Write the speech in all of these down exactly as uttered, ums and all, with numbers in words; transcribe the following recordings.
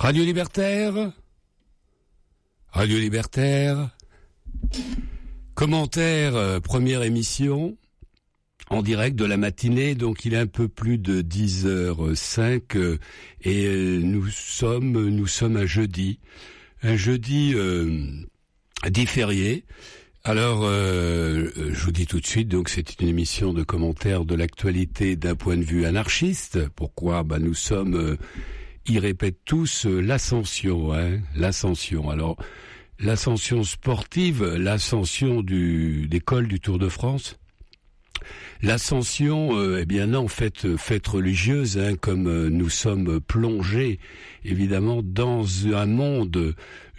Radio Libertaire, Radio Libertaire, commentaire, euh, première émission, en direct de la matinée, donc il est un peu plus de dix heures cinq, euh, et euh, nous sommes nous sommes un jeudi, un jeudi euh, dit férié. Alors, euh, je vous dis tout de suite, donc c'est une émission de commentaires de l'actualité d'un point de vue anarchiste. Pourquoi ? Bah, nous sommes, euh, ils répètent tous euh, l'ascension, hein, l'ascension. Alors, l'ascension sportive, l'ascension du des cols du Tour de France. L'ascension, euh, eh bien non, fête, fête religieuse, hein, comme euh, nous sommes plongés, évidemment, dans un monde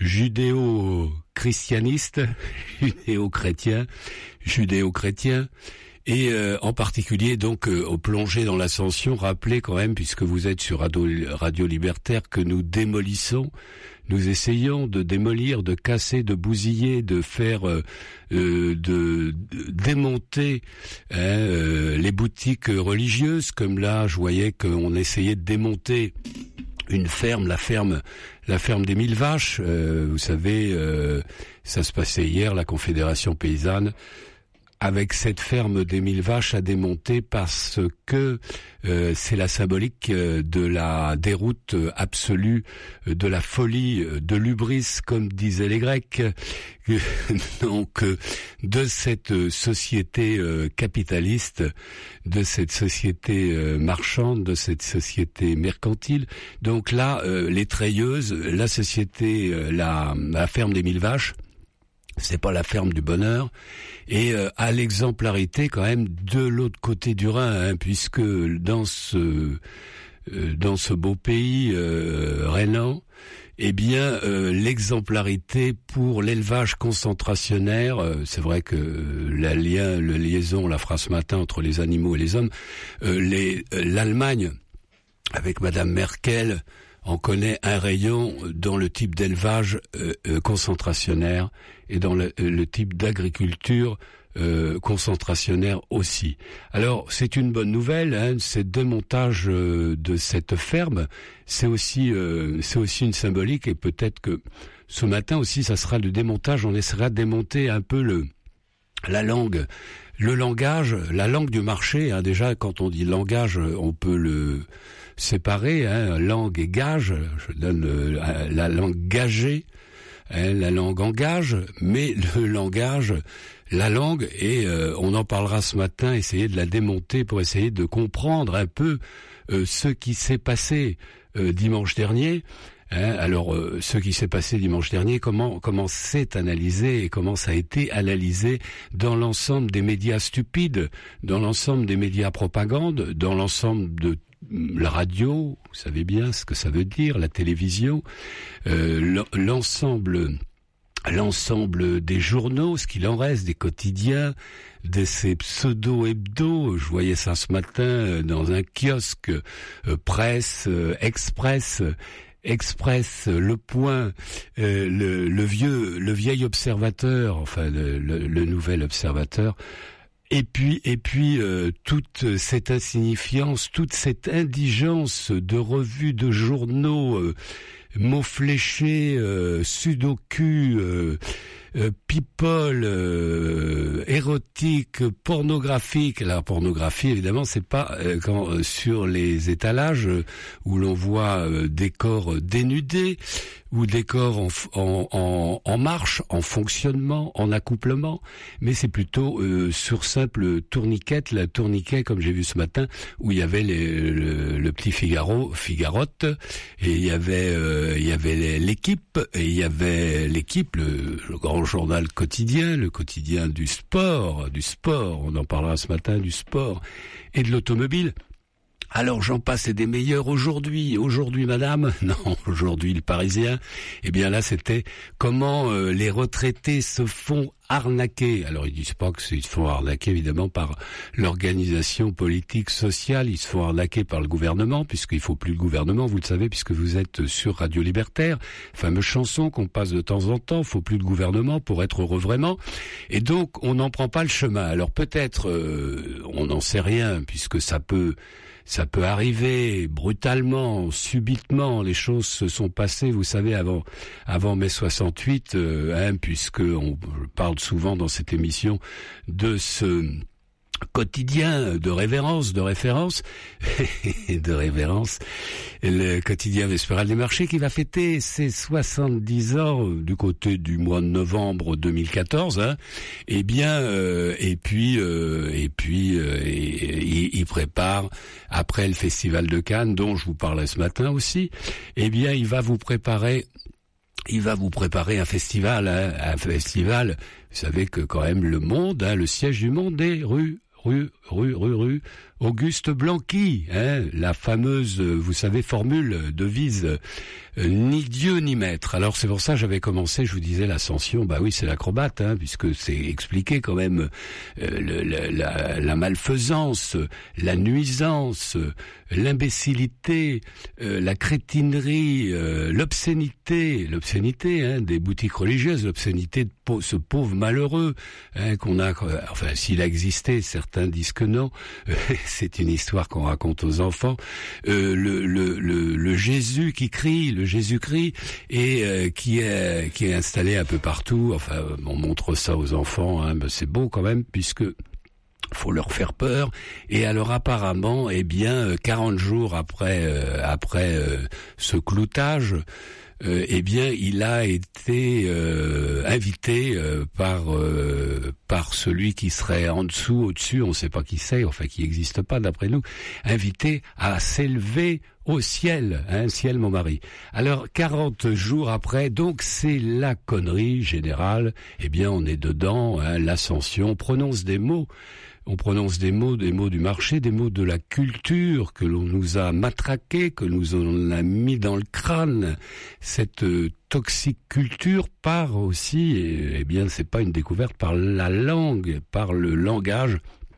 judéo-christianiste, judéo-chrétien, judéo-chrétien, et euh, en particulier donc euh, au plongé dans l'ascension. Rappelez quand même, puisque vous êtes sur Radio, Radio Libertaire, que nous démolissons, nous essayons de démolir, de casser, de bousiller, de faire, euh, euh, de, de démonter hein, euh, les boutiques religieuses. Comme là, je voyais qu'on essayait de démonter une ferme, la ferme, la ferme des Mille Vaches. Euh, vous savez, euh, ça se passait hier, la Confédération paysanne, avec cette ferme des Mille Vaches à démonter parce que euh, c'est la symbolique de la déroute absolue, de la folie, de l'hubris, comme disaient les Grecs, donc de cette société capitaliste, de cette société marchande, de cette société mercantile. Donc là, les treilleuses, la société, la, la ferme des Mille Vaches, c'est pas la ferme du bonheur, et euh, à l'exemplarité quand même de l'autre côté du Rhin, hein, puisque dans ce euh, dans ce beau pays euh, rhénan, eh bien euh, l'exemplarité pour l'élevage concentrationnaire, euh, c'est vrai que euh, la lien, la liaison, la phrase ce matin entre les animaux et les hommes, euh, les euh, l'Allemagne avec Madame Merkel on connaît un rayon dans le type d'élevage euh, euh, concentrationnaire et dans le, le type d'agriculture euh, concentrationnaire aussi. Alors, c'est une bonne nouvelle, hein, ce démontage euh, de cette ferme, c'est aussi, euh, c'est aussi une symbolique, et peut-être que ce matin aussi, ça sera le démontage, on essaiera de démonter un peu le la langue, le langage, la langue du marché. Hein, déjà, quand on dit langage, on peut le séparer, hein, langue et gage. Je donne euh, la langue gagée, hein, la langue engage, mais le langage, la langue, et euh, on en parlera ce matin, essayer de la démonter pour essayer de comprendre un peu euh, ce qui s'est passé euh, dimanche dernier. Hein, alors, euh, ce qui s'est passé dimanche dernier, comment comment c'est analysé et comment ça a été analysé dans l'ensemble des médias stupides, dans l'ensemble des médias propagande, dans l'ensemble de la radio, vous savez bien ce que ça veut dire, la télévision, euh, l'ensemble, l'ensemble des journaux, ce qu'il en reste, des quotidiens, de ces pseudo-hebdos. Je voyais ça ce matin dans un kiosque, euh, presse, euh, express, Express, Le Point, euh, le, le vieux, le vieil Observateur, enfin le, le, le nouvel Observateur. Et puis, et puis euh, toute cette insignifiance, toute cette indigence de revues, de journaux, euh, mots fléchés, euh, sudoku, euh, euh, people, euh, érotique, pornographique. La pornographie, évidemment, c'est pas euh, quand euh, sur les étalages euh, où l'on voit euh, des corps dénudés ou des corps en, en, en, en marche, en fonctionnement, en accouplement, mais c'est plutôt euh, sur simple tourniquette, la tourniquet comme j'ai vu ce matin, où il y avait les, le, le petit Figaro, Figarotte, et il y avait euh, il y avait l'équipe, et il y avait l'équipe, le, le grand journal quotidien, le quotidien du sport, du sport, on en parlera ce matin, du sport et de l'automobile. Alors j'en passe et des meilleurs aujourd'hui. Aujourd'hui, madame, non, aujourd'hui le Parisien. Eh bien là, c'était comment euh, les retraités se font arnaquer. Alors ils disent pas que ils se font arnaquer évidemment par l'organisation politique sociale. Ils se font arnaquer par le gouvernement, puisqu'il faut plus le gouvernement. Vous le savez, puisque vous êtes sur Radio Libertaire. Fameuse chanson qu'on passe de temps en temps. Faut plus le gouvernement pour être heureux vraiment. Et donc on n'en prend pas le chemin. Alors peut-être, euh, on n'en sait rien, puisque ça peut ça peut arriver brutalement, subitement. Les choses se sont passées, vous savez, avant avant mai soixante-huit, euh, hein, puisque on parle souvent dans cette émission de ce quotidien de révérence, de référence, de révérence, le quotidien Vespéral des marchés qui va fêter ses soixante-dix ans du côté du mois de novembre deux mille quatorze, hein. Eh bien, euh, et puis, euh, et puis, euh, il prépare après le Festival de Cannes, dont je vous parlais ce matin aussi. Eh bien, il va vous préparer. Il va vous préparer un festival, hein, un festival. Vous savez que quand même le Monde, hein, le siège du Monde est rue. Rue, rue, rue, rue, Auguste Blanqui, hein, la fameuse, vous savez, formule, devise, euh, ni Dieu ni maître. Alors c'est pour ça que j'avais commencé, je vous disais, l'ascension, bah oui, c'est l'acrobate, hein, puisque c'est expliqué quand même euh, le, le, la, la malfaisance, la nuisance, l'imbécilité, euh, la crétinerie, euh, l'obscénité, l'obscénité hein, des boutiques religieuses, l'obscénité de pau- ce pauvre malheureux hein, qu'on a, enfin s'il a existé, certains disent que non, c'est une histoire qu'on raconte aux enfants, euh, le, le, le, le Jésus qui crie, le Jésus-Christ, et euh, qui est qui est installé un peu partout. Enfin, on montre ça aux enfants, hein, ben c'est beau quand même, puisque faut leur faire peur. Et alors apparemment, eh bien, quarante jours après euh, après euh, ce cloutage, euh, eh bien, il a été euh, invité euh, par euh, par celui qui serait en dessous, au-dessus, on ne sait pas qui c'est, enfin qui n'existe pas d'après nous, invité à s'élever au ciel, hein, ciel mon mari. Alors quarante jours après, donc c'est la connerie générale. Eh bien, on est dedans, hein, l'ascension. On prononce des mots. On prononce des mots, des mots du marché, des mots de la culture que l'on nous a matraqués, que nous on a mis dans le crâne. Cette euh, toxique culture part aussi, et, eh bien, c'est pas une découverte, par la langue, par le langage.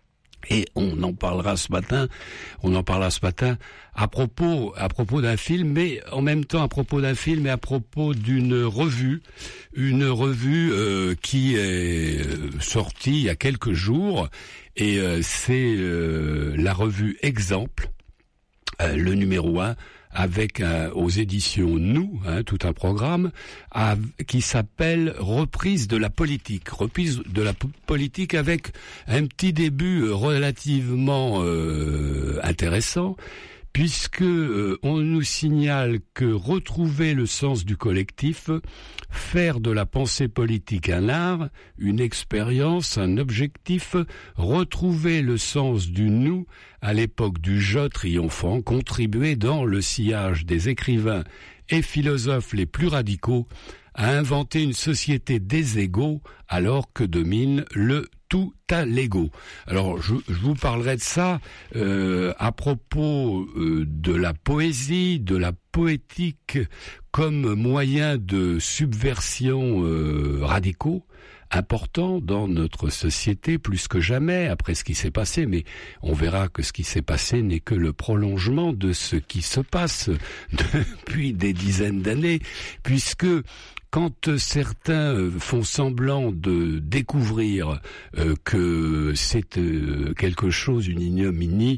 Et on en parlera ce matin, on en parlera ce matin à propos, à propos d'un film, mais en même temps à propos d'un film et à propos d'une revue, une revue euh, qui est sortie il y a quelques jours, et euh, c'est euh, la revue Exemple, euh, le numéro un, avec un, aux éditions Nous, hein, tout un programme à, qui s'appelle Reprise de la politique. Reprise de la po- politique avec un petit début relativement euh, intéressant, puisque euh, on nous signale que retrouver le sens du collectif, faire de la pensée politique un art, une expérience, un objectif, retrouver le sens du nous à l'époque du je triomphant, contribuer dans le sillage des écrivains et philosophes les plus radicaux à inventer une société des égaux alors que domine le tout à l'ego. Alors, je, je vous parlerai de ça euh, à propos euh, de la poésie, de la poétique comme moyen de subversion euh, radicaux, important dans notre société plus que jamais après ce qui s'est passé, mais on verra que ce qui s'est passé n'est que le prolongement de ce qui se passe depuis des dizaines d'années, puisque quand certains font semblant de découvrir euh, que c'est euh, quelque chose, une ignominie,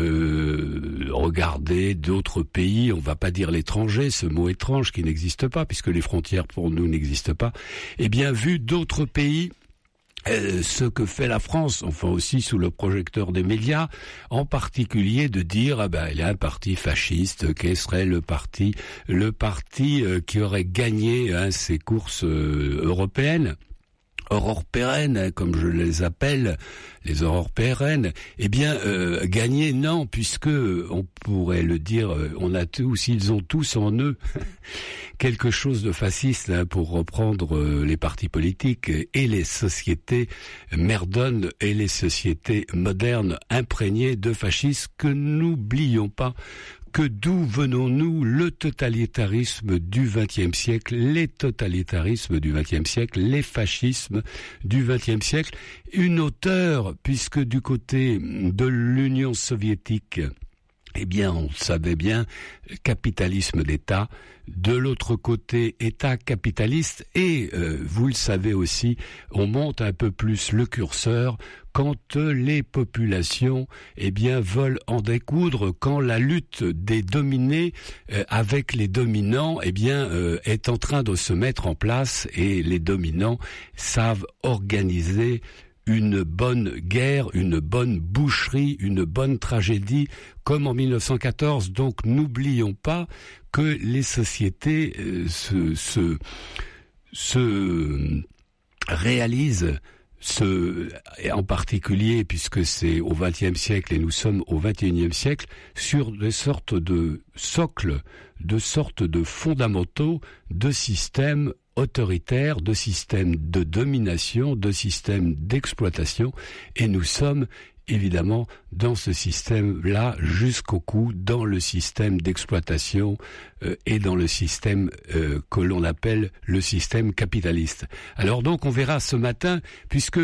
euh, regardez d'autres pays, on va pas dire l'étranger, ce mot étrange qui n'existe pas, puisque les frontières pour nous n'existent pas, eh bien vu d'autres pays, Euh, ce que fait la France, enfin aussi sous le projecteur des médias, en particulier de dire ah ben il y a un parti fasciste, quel serait le parti le parti euh, qui aurait gagné hein, ces courses euh, européennes. Aurore pérennes, comme je les appelle, les aurores pérennes, eh bien, euh, gagner, non, puisque, on pourrait le dire, on a tous, ils ont tous en eux quelque chose de fasciste, hein, pour reprendre euh, les partis politiques et les sociétés merdonnes et les sociétés modernes imprégnées de fascisme, que n'oublions pas que d'où venons-nous, le totalitarisme du vingtième siècle, les totalitarismes du vingtième siècle, les fascismes du vingtième siècle. Une auteure, puisque du côté de l'Union soviétique, eh bien, on savait bien, capitalisme d'État, de l'autre côté, État capitaliste, et euh, vous le savez aussi, on monte un peu plus le curseur quand les populations, eh bien, veulent en découdre, quand la lutte des dominés euh, avec les dominants, eh bien, euh, est en train de se mettre en place, et les dominants savent organiser une bonne guerre, une bonne boucherie, une bonne tragédie, comme en mille neuf cent quatorze. Donc n'oublions pas que les sociétés euh, se, se, se réalisent, ce, en particulier, puisque c'est au vingtième siècle et nous sommes au vingt et unième siècle, sur des sortes de socles, de sortes de fondamentaux de systèmes autoritaires, de systèmes de domination, de systèmes d'exploitation, et nous sommes évidemment dans ce système-là jusqu'au cou, dans le système d'exploitation euh, et dans le système euh, que l'on appelle le système capitaliste. Alors donc on verra ce matin, puisque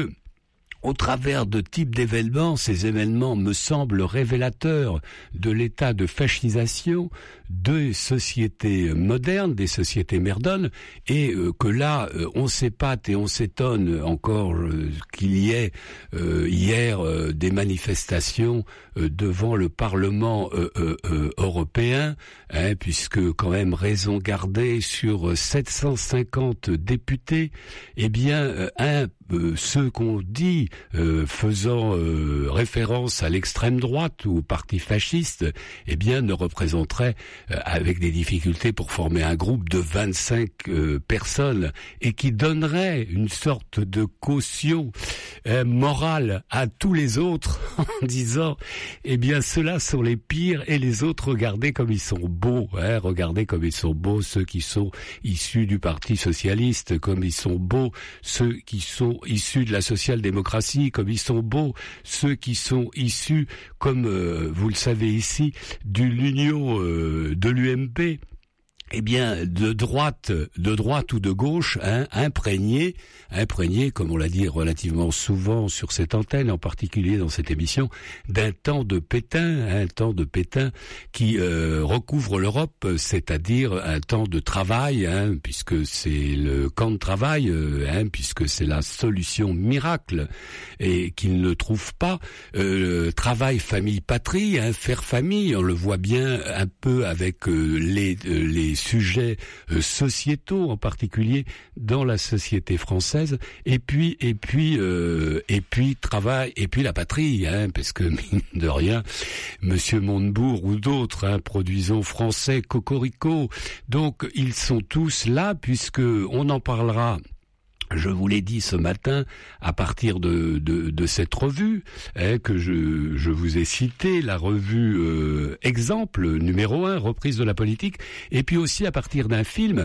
au travers de types d'événements, ces événements me semblent révélateurs de l'état de fascisation des sociétés modernes, des sociétés merdones, et euh, que là, euh, on s'épate et on s'étonne encore euh, qu'il y ait euh, hier euh, des manifestations euh, devant le Parlement euh, euh, euh, européen, hein, puisque quand même raison gardée sur sept cent cinquante députés, eh bien, euh, un Euh, ceux qu'on dit euh, faisant euh, référence à l'extrême droite ou au parti fasciste, eh bien ne représenteraient euh, avec des difficultés pour former un groupe de vingt-cinq euh, personnes, et qui donnerait une sorte de caution euh, morale à tous les autres en disant eh bien ceux-là sont les pires et les autres regardez comme ils sont beaux, hein, regardez comme ils sont beaux ceux qui sont issus du Parti socialiste, comme ils sont beaux ceux qui sont issus de la social-démocratie, comme ils sont beaux ceux qui sont issus, comme euh, vous le savez ici, de l'union euh, de l'U M P. Eh bien, de droite, de droite ou de gauche, hein, imprégné, imprégné, comme on l'a dit relativement souvent sur cette antenne, en particulier dans cette émission, d'un temps de Pétain, un temps de Pétain qui euh, recouvre l'Europe, c'est-à-dire un temps de travail, hein, puisque c'est le camp de travail, euh, hein, puisque c'est la solution miracle, et qu'il ne trouve pas. Euh, travail, famille, patrie, hein, faire famille, on le voit bien un peu avec euh, les, euh, les sujets euh, sociétaux, en particulier dans la société française, et puis et puis euh, et puis travail, et puis la patrie, hein, parce que mine de rien, Monsieur Montebourg ou d'autres, hein, produisons français, cocorico, donc ils sont tous là, puisque on en parlera. Je vous l'ai dit ce matin, à partir de, de, de cette revue hein, que je, je vous ai citée, la revue euh, Exemple, numéro un, reprise de la politique, et puis aussi à partir d'un film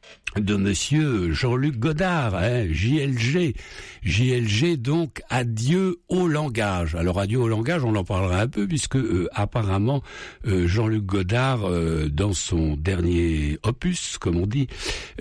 de monsieur Jean-Luc Godard, hein, J L G. J L G, donc, adieu au langage. Alors, adieu au langage, on en parlera un peu, puisque euh, apparemment, euh, Jean-Luc Godard, euh, dans son dernier opus, comme on dit,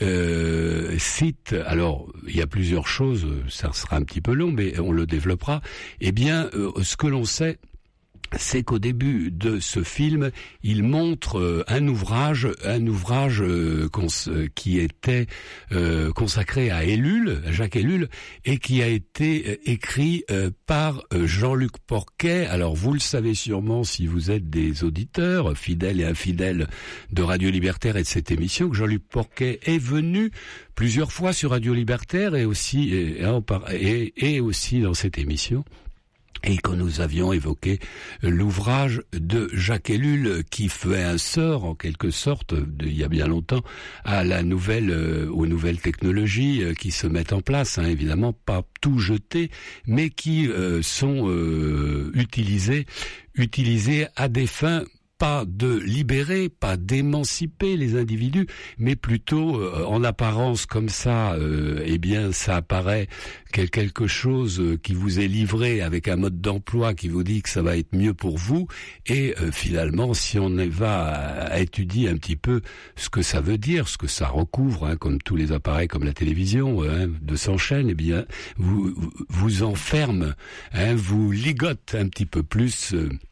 euh, cite, alors, il y a plusieurs choses, ça sera un petit peu long, mais on le développera, eh bien, euh, ce que l'on sait, c'est qu'au début de ce film, il montre euh, un ouvrage, un ouvrage euh, cons- qui était euh, consacré à Ellul, à Jacques Ellul, et qui a été euh, écrit euh, par euh, Jean-Luc Porquet. Alors vous le savez sûrement si vous êtes des auditeurs fidèles et infidèles de Radio Libertaire et de cette émission, que Jean-Luc Porquet est venu plusieurs fois sur Radio Libertaire et aussi et, et, et aussi dans cette émission. Et quand nous avions évoqué l'ouvrage de Jacques Ellul qui fait un sort, en quelque sorte, de, il y a bien longtemps, à la nouvelle, euh, aux nouvelles technologies euh, qui se mettent en place, hein, évidemment pas tout jeté, mais qui euh, sont euh, utilisées, utilisées à des fins pas de libérer, pas d'émanciper les individus, mais plutôt euh, en apparence comme ça, euh, eh bien ça apparaît quelque chose qui vous est livré avec un mode d'emploi qui vous dit que ça va être mieux pour vous, et euh, finalement si on va à, à étudier un petit peu ce que ça veut dire, ce que ça recouvre, hein, comme tous les appareils comme la télévision, hein, de s'enchaîne, eh bien vous vous enferme, hein, vous ligote un petit peu plus. Euh,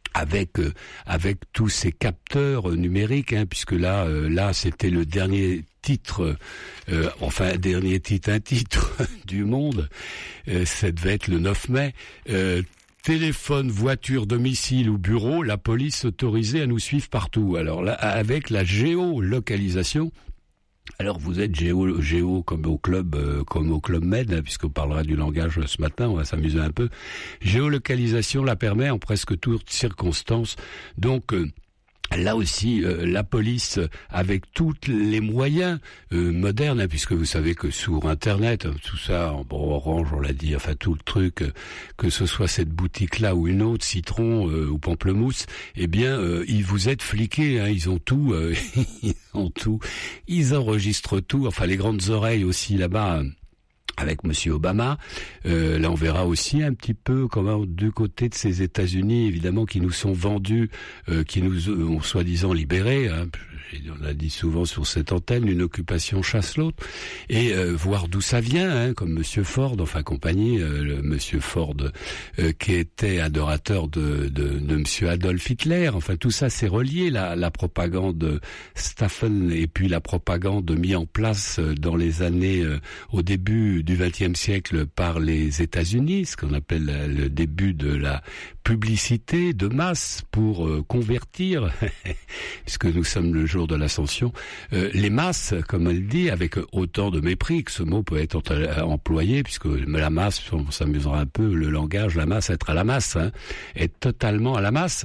avec euh, avec tous ces capteurs euh, numériques, hein, puisque là euh, là c'était le dernier titre, euh, enfin dernier titre, un titre du Monde, euh, ça devait être le neuf mai. Euh, Téléphone, voiture, domicile ou bureau, la police autorisée à nous suivre partout. Alors là, avec la géolocalisation. Alors vous êtes géo, géo comme au club, euh, comme au club Med, hein, puisqu'on parlera du langage ce matin, on va s'amuser un peu. Géolocalisation la permet en presque toutes circonstances. Donc euh, là aussi, euh, la police, avec tous les moyens euh, modernes, hein, puisque vous savez que sur Internet, tout ça, bon, Orange, on l'a dit, enfin tout le truc, euh, que ce soit cette boutique-là ou une autre, Citron euh, ou Pamplemousse, eh bien, euh, ils vous êtes fliqués, hein, ils ont tout, euh, ils ont tout, ils enregistrent tout, enfin les grandes oreilles aussi là-bas. Avec Monsieur Obama, euh, là on verra aussi un petit peu comment du côté de ces États-Unis, évidemment, qui nous sont vendus, euh, qui nous ont soi-disant libérés, hein, on l'a dit souvent sur cette antenne, une occupation chasse l'autre, et euh, voir d'où ça vient, hein, comme Monsieur Ford, enfin compagnie, euh, le Monsieur Ford euh, qui était adorateur de, de, de Monsieur Adolf Hitler, enfin tout ça c'est relié, la, la propagande Staffen et puis la propagande mise en place dans les années, euh, au début du vingtième siècle par les États-Unis, ce qu'on appelle le début de la publicité de masse pour euh, convertir, puisque nous sommes le jour de l'ascension, euh, les masses, comme elle dit, avec autant de mépris que ce mot peut être employé, puisque la masse, on s'amusera un peu, le langage, la masse, être à la masse, hein, être totalement à la masse.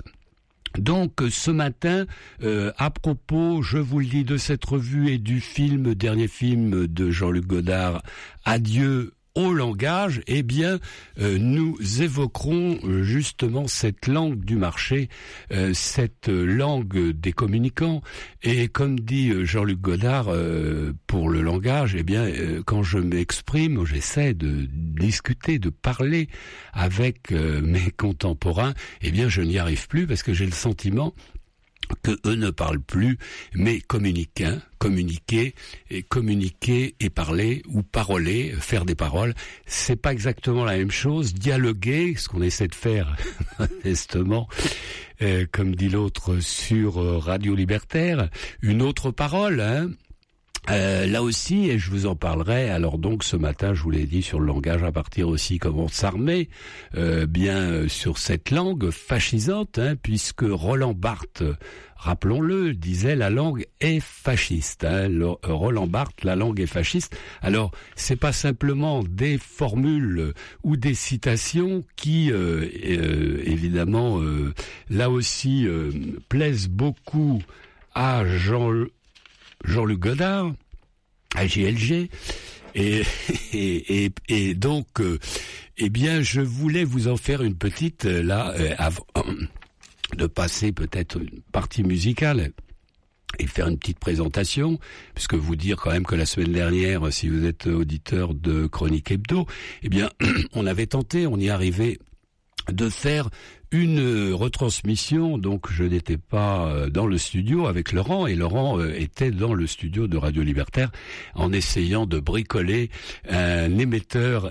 Donc ce matin, euh, à propos, je vous le dis, de cette revue et du film, dernier film de Jean-Luc Godard, Adieu au langage, eh bien, euh, nous évoquerons euh, justement cette langue du marché, euh, cette langue des communicants. Et comme dit euh, Jean-Luc Godard, euh, pour le langage, eh bien, euh, quand je m'exprime, j'essaie de discuter, de parler avec euh, mes contemporains, eh bien, je n'y arrive plus parce que j'ai le sentiment que eux ne parlent plus, mais communiquent, hein, communiquer et communiquer et parler ou paroler, faire des paroles, c'est pas exactement la même chose. Dialoguer, ce qu'on essaie de faire modestement, euh, comme dit l'autre sur euh, Radio Libertaire, une autre parole, hein. Euh, là aussi, et je vous en parlerai, alors donc ce matin, je vous l'ai dit, sur le langage, à partir aussi comment s'armer, euh, bien euh, sur cette langue fascisante, hein, puisque Roland Barthes, rappelons-le, disait la langue est fasciste. Hein, le, euh, Roland Barthes, la langue est fasciste. Alors, c'est pas simplement des formules ou des citations qui, euh, euh, évidemment, euh, là aussi, euh, plaisent beaucoup à Jean Jean-Luc Godard, à J L G, et, et, et, et donc, euh, eh bien, je voulais vous en faire une petite, euh, là, euh, avant de passer peut-être une partie musicale et faire une petite présentation, puisque vous dire quand même que la semaine dernière, si vous êtes auditeur de Chronique Hebdo, eh bien, on avait tenté, on y arrivait, de faire une retransmission, donc je n'étais pas dans le studio avec Laurent, et Laurent était dans le studio de Radio Libertaire en essayant de bricoler un émetteur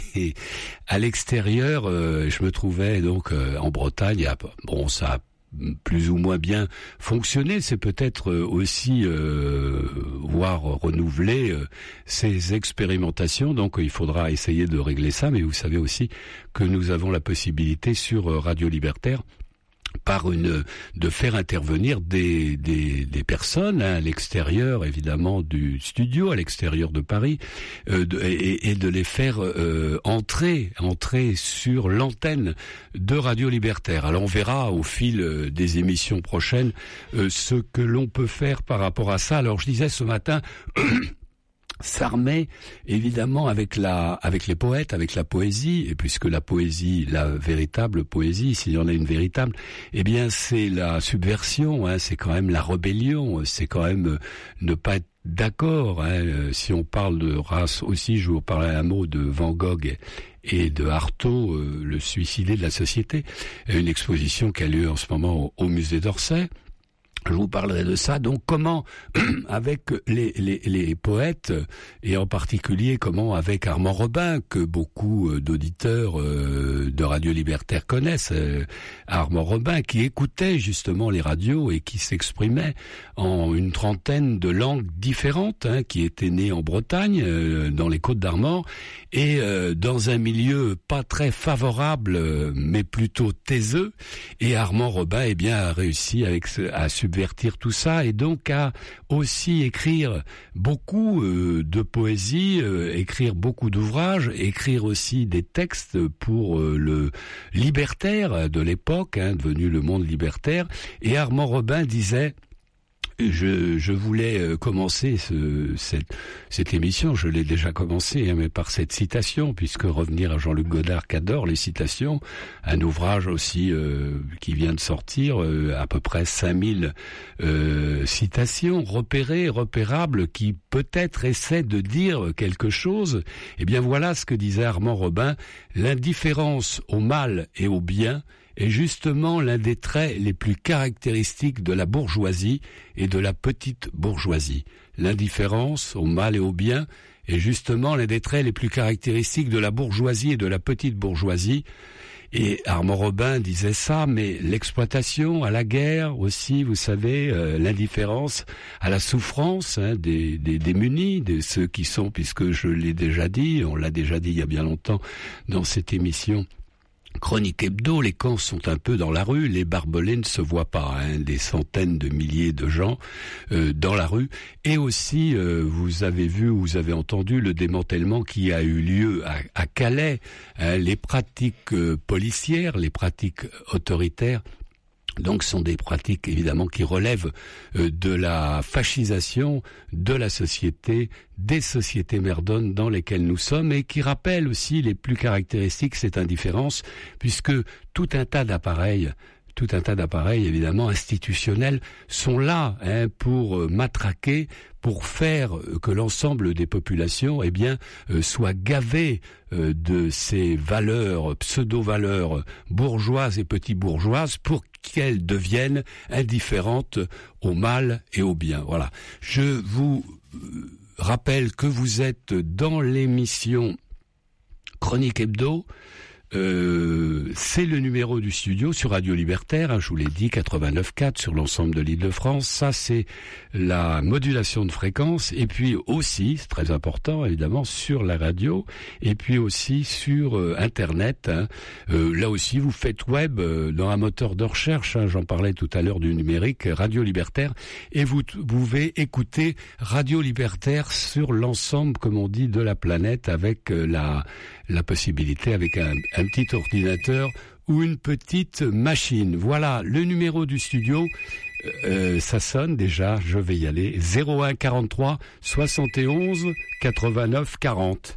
à l'extérieur. Je me trouvais donc en Bretagne, bon ça a plus ou moins bien fonctionné, c'est peut-être aussi euh, voir renouveler euh, ces expérimentations, donc il faudra essayer de régler ça, mais vous savez aussi que nous avons la possibilité sur Radio Libertaire par une de faire intervenir des des, des personnes, hein, à l'extérieur évidemment du studio, à l'extérieur de Paris, euh, de, et, et de les faire euh, entrer entrer sur l'antenne de Radio Libertaire. Alors on verra au fil euh, des émissions prochaines euh, ce que l'on peut faire par rapport à ça. Alors je disais ce matin s'armer évidemment avec la avec les poètes, avec la poésie, et puisque la poésie, la véritable poésie, s'il y en a une véritable, eh bien c'est la subversion, hein, c'est quand même la rébellion, c'est quand même ne pas être d'accord, hein. Si on parle de race aussi, je vais vous parler un mot de Van Gogh et de Artaud, euh, le suicidé de la société, une exposition qui a lieu en ce moment au, au musée d'Orsay. Je vous parlerai de ça. Donc, comment, avec les, les, les poètes, et en particulier, comment avec Armand Robin, que beaucoup d'auditeurs de Radio Libertaire connaissent, Armand Robin, qui écoutait justement les radios et qui s'exprimait en une trentaine de langues différentes, hein, qui était né en Bretagne, euh, dans les Côtes-d'Armor, et euh, dans un milieu pas très favorable, euh, mais plutôt taiseux. Et Armand Robin, eh bien, a réussi avec ce, à subvertir tout ça, et donc à aussi écrire beaucoup euh, de poésie, euh, écrire beaucoup d'ouvrages, écrire aussi des textes pour euh, le Libertaire de l'époque, hein, devenu Le Monde Libertaire. Et Armand Robin disait: Je, je voulais commencer ce, cette, cette émission, je l'ai déjà commencé, hein, mais par cette citation, puisque revenir à Jean-Luc Godard, qui adore les citations, un ouvrage aussi euh, qui vient de sortir, euh, à peu près cinq mille euh, citations repérées, repérables, qui peut-être essaient de dire quelque chose. Eh bien voilà ce que disait Armand Robin: l'indifférence au mal et au bien est justement l'un des traits les plus caractéristiques de la bourgeoisie et de la petite bourgeoisie. L'indifférence au mal et au bien est justement l'un des traits les plus caractéristiques de la bourgeoisie et de la petite bourgeoisie. Et Armand Robin disait ça, mais l'exploitation, à la guerre aussi, vous savez, euh, l'indifférence à la souffrance, hein, des, des démunis, de ceux qui sont, puisque je l'ai déjà dit, on l'a déjà dit il y a bien longtemps dans cette émission Chronique Hebdo, les camps sont un peu dans la rue, les barbelés ne se voient pas, hein, des centaines de milliers de gens euh, dans la rue. Et aussi, euh, vous avez vu, vous avez entendu le démantèlement qui a eu lieu à, à Calais, hein, les pratiques euh, policières, les pratiques autoritaires. Donc, ce sont des pratiques, évidemment, qui relèvent euh, de la fascisation de la société, des sociétés merdonnes dans lesquelles nous sommes, et qui rappellent aussi les plus caractéristiques, cette indifférence, puisque tout un tas d'appareils, tout un tas d'appareils, évidemment, institutionnels, sont là, hein, pour euh, matraquer, pour faire que l'ensemble des populations, eh bien, euh, soient gavées euh, de ces valeurs, pseudo-valeurs bourgeoises et petits bourgeoises, pour qu'elles deviennent indifférentes au mal et au bien. Voilà. Je vous rappelle que vous êtes dans l'émission Chronique Hebdo. Euh, c'est le numéro du studio sur Radio Libertaire, hein, je vous l'ai dit, quatre-vingt-neuf virgule quatre sur l'ensemble de l'Île-de-France. Ça, c'est la modulation de fréquence, et puis aussi, c'est très important évidemment, sur la radio, et puis aussi sur euh, Internet. Hein. Euh, là aussi, vous faites web euh, dans un moteur de recherche, hein, j'en parlais tout à l'heure du numérique, Radio Libertaire, et vous, t- vous pouvez écouter Radio Libertaire sur l'ensemble, comme on dit, de la planète, avec euh, la, la possibilité, avec un, un petit ordinateur ou une petite machine. Voilà, le numéro du studio, euh, ça sonne déjà, je vais y aller, zéro un quarante-trois soixante et onze quatre-vingt-neuf quarante.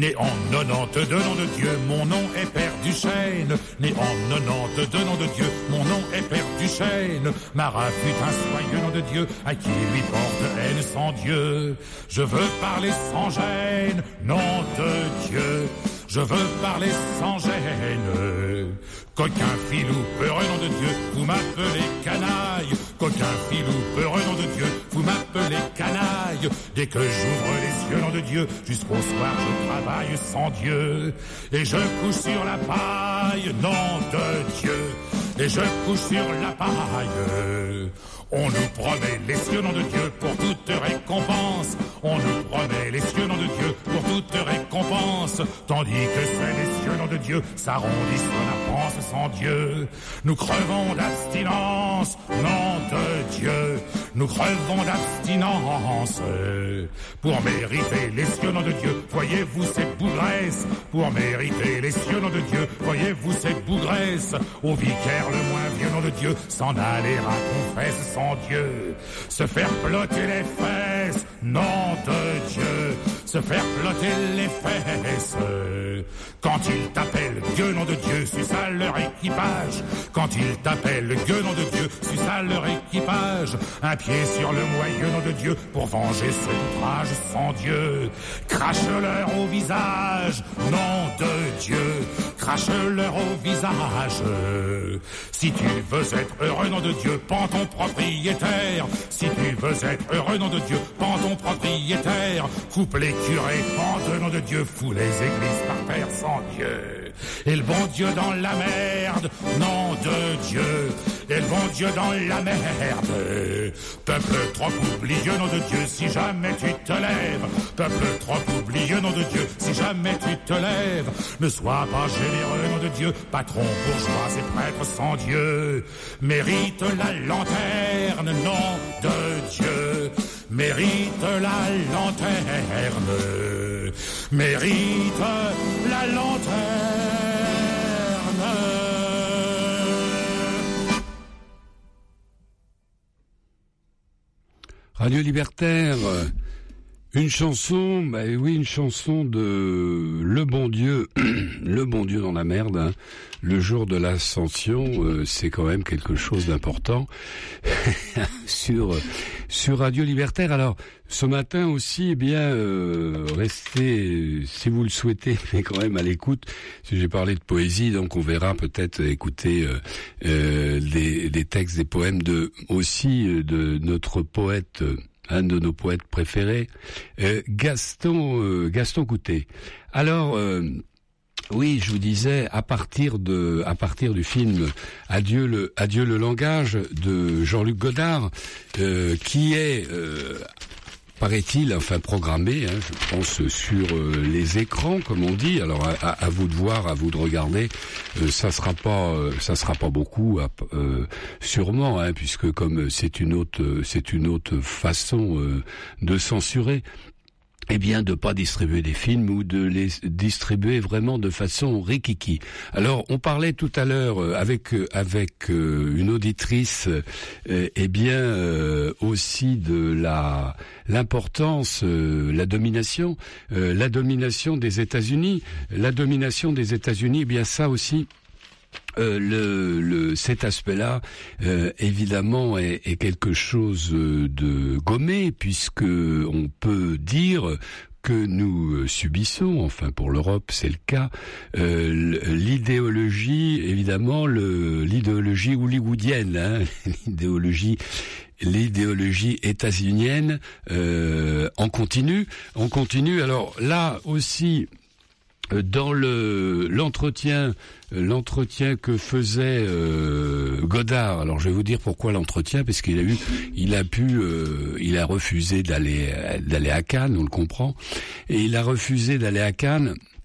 Né en quatre-vingt-douze, nom de Dieu, mon nom est Père Duchesne. Né en quatre-vingt-douze, nom de Dieu, mon nom est Père Duchesne. Marat fut un soyeux nom de Dieu, à qui lui porte haine sans Dieu. Je veux parler sans gêne, nom de Dieu. Je veux parler sans gêne. Coquin filou, peureux nom de Dieu, vous m'appelez canaille. Coquin filou, peureux nom de Dieu, vous m'appelez canaille. Dès que j'ouvre les yeux, nom de Dieu, jusqu'au soir je travaille sans Dieu. Et je couche sur la paille, nom de Dieu. Et je couche sur la paille. On nous promet les cieux, nom de Dieu, pour toute récompense. On nous promet les cieux, nom de Dieu, pour toute récompense. Tandis que c'est les cieux, nom de Dieu, s'arrondissent la panse sans Dieu. Nous crevons d'abstinence, nom de Dieu. Nous crevons d'abstinence. Pour mériter les cieux, nom de Dieu, voyez-vous ces bougresses. Pour mériter les cieux, nom de Dieu, voyez-vous ces bougresses. Au vicaire le moins vieux, nom de Dieu, s'en aller à confesse sans Dieu. Se faire plotter les fesses, nom de Dieu. Se faire plotter les fesses. Quand ils t'appellent Dieu, nom de Dieu, suce à leur équipage. Quand ils t'appellent Dieu, nom de Dieu, suce à leur équipage. Un pied sur le moyeu, nom de Dieu, pour venger ce outrage sans Dieu. Crache-leur au visage, nom de Dieu. Crache-leur au visage. Si tu veux être heureux, nom de Dieu, pends ton propriétaire. Si tu veux être heureux, nom de Dieu, pends ton propriétaire. Coupe les curés, pends nom de Dieu, fous les églises par terre sans Dieu. Et le bon Dieu dans la merde, nom de Dieu. Et le bon Dieu dans la merde. Peuple trop oublieux, nom de Dieu, si jamais tu te lèves. Peuple trop oublieux, nom de Dieu, si jamais tu te lèves. Ne sois pas généreux, nom de Dieu, patron, bourgeois et prêtre sans Dieu. Mérite la lanterne, nom de Dieu. Mérite la lanterne. Mérite la lanterne. Radio Libertaire, une chanson, bah oui, une chanson de Le Bon Dieu, Le Bon Dieu dans la merde, hein. Le jour de l'ascension, euh, c'est quand même quelque chose d'important sur sur Radio Libertaire. Alors, ce matin aussi, eh bien, euh, restez, si vous le souhaitez, mais quand même à l'écoute. Si j'ai parlé de poésie, donc on verra peut-être écouter euh, euh, des, des textes, des poèmes de aussi euh, de notre poète. Euh, un de nos poètes préférés, euh, Gaston euh, Gaston Coutet. Alors euh, oui, je vous disais à partir de à partir du film Adieu le Adieu le langage de Jean-Luc Godard, euh, qui est euh, paraît-il, enfin programmé, hein, je pense, sur euh, les écrans, comme on dit. Alors, à, à vous de voir, à vous de regarder. Euh, ça sera pas, euh, ça sera pas beaucoup, euh, sûrement, hein, puisque comme c'est une autre, c'est une autre façon euh, de censurer. Eh bien, de pas distribuer des films ou de les distribuer vraiment de façon rikiki. Alors, on parlait tout à l'heure avec avec une auditrice, euh, eh bien euh, aussi de la l'importance, euh, la domination, euh, la domination des États-Unis, la domination des États-Unis. Eh bien, ça aussi. Euh, le, le, cet aspect-là, euh, évidemment, est, est quelque chose de gommé, puisque on peut dire que nous subissons, enfin pour l'Europe c'est le cas, euh, l'idéologie, évidemment, le, l'idéologie hollywoodienne, hein, l'idéologie l'idéologie états-unienne euh, en continu, en continu. Alors là aussi. Dans le l'entretien l'entretien que faisait euh, Godard, alors je vais vous dire pourquoi l'entretien, parce qu'il a eu il a pu euh, il a refusé d'aller d'aller à Cannes, on le comprend, et il a refusé d'aller à Cannes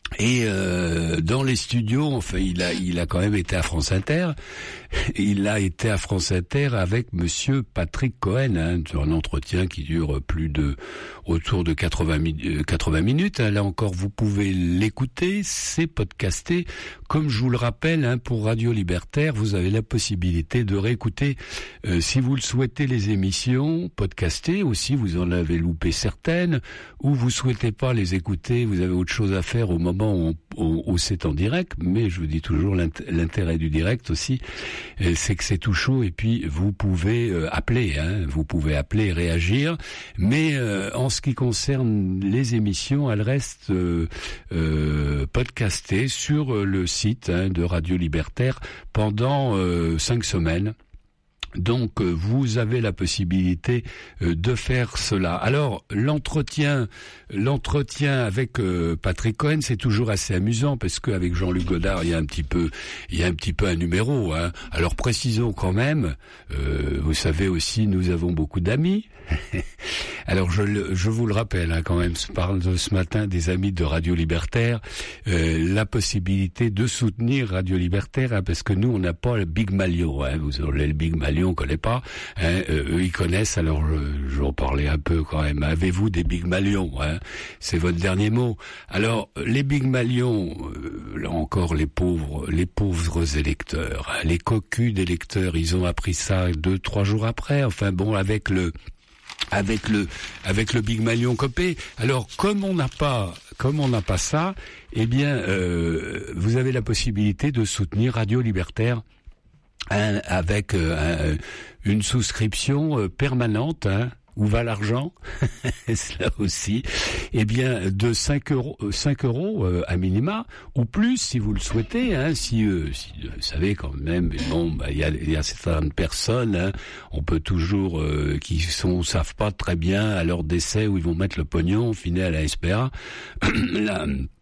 Et euh, dans les studios, enfin, il a, il a quand même été à France Inter. Il a été à France Inter avec Monsieur Patrick Cohen, hein, sur un entretien qui dure plus de autour de quatre-vingts minutes. Hein. Là encore, vous pouvez l'écouter, c'est podcasté. Comme je vous le rappelle, hein, pour Radio Libertaire, vous avez la possibilité de réécouter, euh, si vous le souhaitez, les émissions podcastées, ou si vous en avez loupé certaines, ou vous souhaitez pas les écouter, vous avez autre chose à faire au moment où, où, où c'est en direct. Mais je vous dis toujours l'intérêt du direct aussi, c'est que c'est tout chaud, et puis vous pouvez euh, appeler, hein, vous pouvez appeler et réagir. Mais euh, en ce qui concerne les émissions, elles restent euh, euh, podcastées sur le site hein, de Radio Libertaire pendant euh, cinq semaines. Donc euh, vous avez la possibilité euh, de faire cela. Alors l'entretien, l'entretien avec euh, Patrick Cohen, c'est toujours assez amusant parce qu'avec Jean-Luc Godard, il y a un petit peu, il y a un petit peu un numéro. Hein. Alors précisons quand même, euh, vous savez aussi, nous avons beaucoup d'amis. Alors je, je vous le rappelle hein, quand même, je parle de ce matin des amis de Radio Libertaire, euh, la possibilité de soutenir Radio Libertaire hein, parce que nous on n'a pas le Big Malion. Hein. Vous avez le Big Malion. On connaît pas, hein, euh, eux ils connaissent, alors je, je vais en parler un peu quand même. Avez-vous des Big Malions hein? C'est votre dernier mot. Alors les Big Malions, euh, là encore les pauvres, les pauvres électeurs, hein, les cocus d'électeurs, ils ont appris ça deux, trois jours après. Enfin bon, avec le avec le avec le Big Malion copé. Alors comme on n'a pas comme on n'a pas ça, eh bien euh, vous avez la possibilité de soutenir Radio Libertaire. Un, avec euh, un, une souscription euh, permanente, hein, où va l'argent, cela aussi, eh bien de cinq euros, cinq euros euh, à minima, ou plus si vous le souhaitez, hein, si, euh, si vous savez quand même, bon, bah, il y a, y a certaines personnes, hein, on peut toujours, euh, qui sont, savent pas très bien à leur décès où ils vont mettre le pognon, finet à la S P A. La,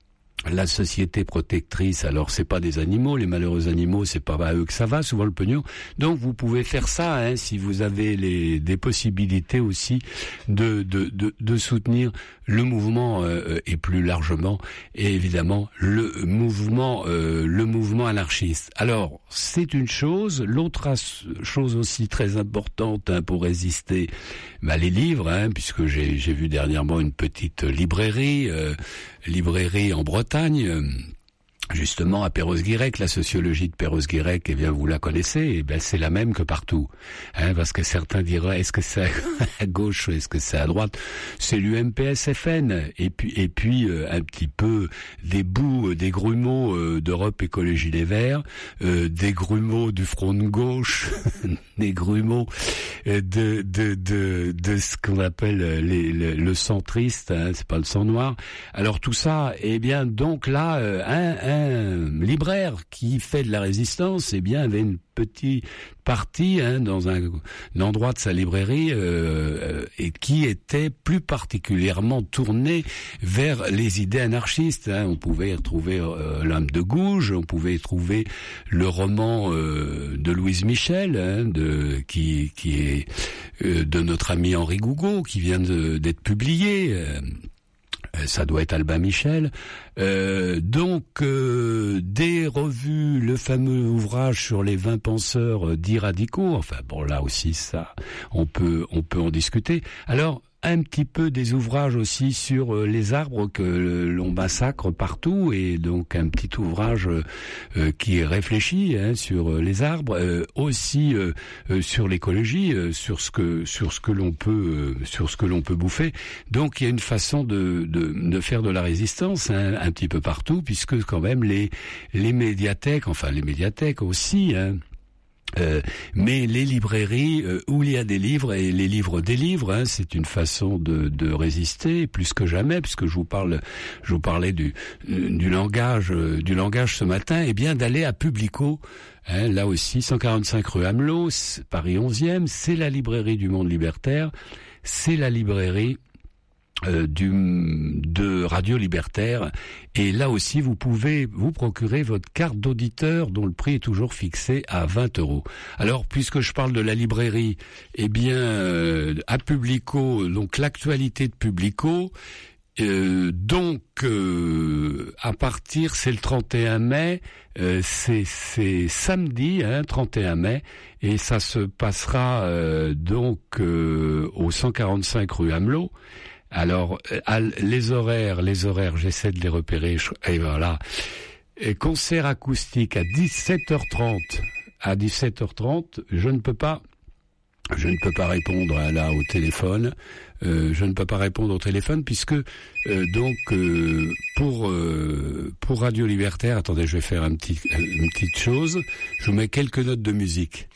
La société protectrice, alors c'est pas des animaux, les malheureux animaux, c'est pas à eux que ça va, souvent le pognon. Donc vous pouvez faire ça, hein, si vous avez les des possibilités aussi de de de, de soutenir le mouvement euh, et plus largement, et évidemment le mouvement euh, le mouvement anarchiste. Alors c'est une chose, l'autre chose aussi très importante hein, pour résister, bah, les livres, hein, puisque j'ai j'ai vu dernièrement une petite librairie. Euh, librairie en Bretagne, euh, justement à Perros-Guirec, la sociologie de Perros-Guirec, eh bien vous la connaissez, eh bien c'est la même que partout, hein, parce que certains diraient est-ce que c'est à gauche ou est-ce que c'est à droite? C'est l'U M P S F N, et puis et puis euh, un petit peu des bouts, euh, des grumeaux euh, d'Europe Écologie Les Verts, euh, des grumeaux du Front de gauche, des grumeaux euh, de de de de ce qu'on appelle les, le, le centriste, hein, c'est pas le sang noir. Alors tout ça, eh bien donc là euh, un, un un libraire qui fait de la résistance, eh bien, avait une petite partie hein, dans un, un endroit de sa librairie euh, et qui était plus particulièrement tourné vers les idées anarchistes. Hein. On pouvait y retrouver euh, L'âme de Gouge, on pouvait y trouver le roman euh, de Louise Michel, hein, de, qui, qui est euh, de notre ami Henri Gougaud, qui vient de, d'être publié. Euh, Ça doit être Albin Michel. Euh, donc, euh, des revues, le fameux ouvrage sur les vingt penseurs dits radicaux. Enfin, bon, là aussi, ça, on peut, on peut en discuter. Alors, un petit peu des ouvrages aussi sur euh, les arbres que euh, l'on massacre partout, et donc un petit ouvrage euh, qui est réfléchi hein, sur euh, les arbres, euh, aussi euh, euh, sur l'écologie, euh, sur ce que sur ce que l'on peut euh, sur ce que l'on peut bouffer. Donc il y a une façon de de, de faire de la résistance hein, un petit peu partout, puisque quand même les les médiathèques, enfin les médiathèques aussi. Hein, Euh, mais les librairies euh, où il y a des livres, et les livres des livres, hein, c'est une façon de, de résister plus que jamais, puisque je vous parle, je vous parlais du, du langage, euh, du langage ce matin, et bien d'aller à Publico, hein, là aussi, cent quarante-cinq rue Amelot, Paris onzième, c'est la librairie du Monde Libertaire, c'est la librairie Euh, du, de Radio Libertaire, et là aussi vous pouvez vous procurer votre carte d'auditeur dont le prix est toujours fixé à vingt euros. Alors puisque je parle de la librairie, eh bien euh, à Publico, donc l'actualité de Publico, Euh, donc, euh, à partir, c'est le trente et un mai, euh, c'est, c'est samedi, hein, trente et un mai, et ça se passera euh, donc euh, au cent quarante-cinq rue Amelot. Alors, à, les horaires, les horaires, j'essaie de les repérer, je, et voilà. Et concert acoustique à dix-sept heures trente. À dix-sept heures trente, je ne peux pas... Je ne peux pas répondre là au téléphone. Euh, je ne peux pas répondre au téléphone puisque euh, donc euh, pour euh, pour Radio Libertaire, attendez, je vais faire un petit une petite chose. Je vous mets quelques notes de musique.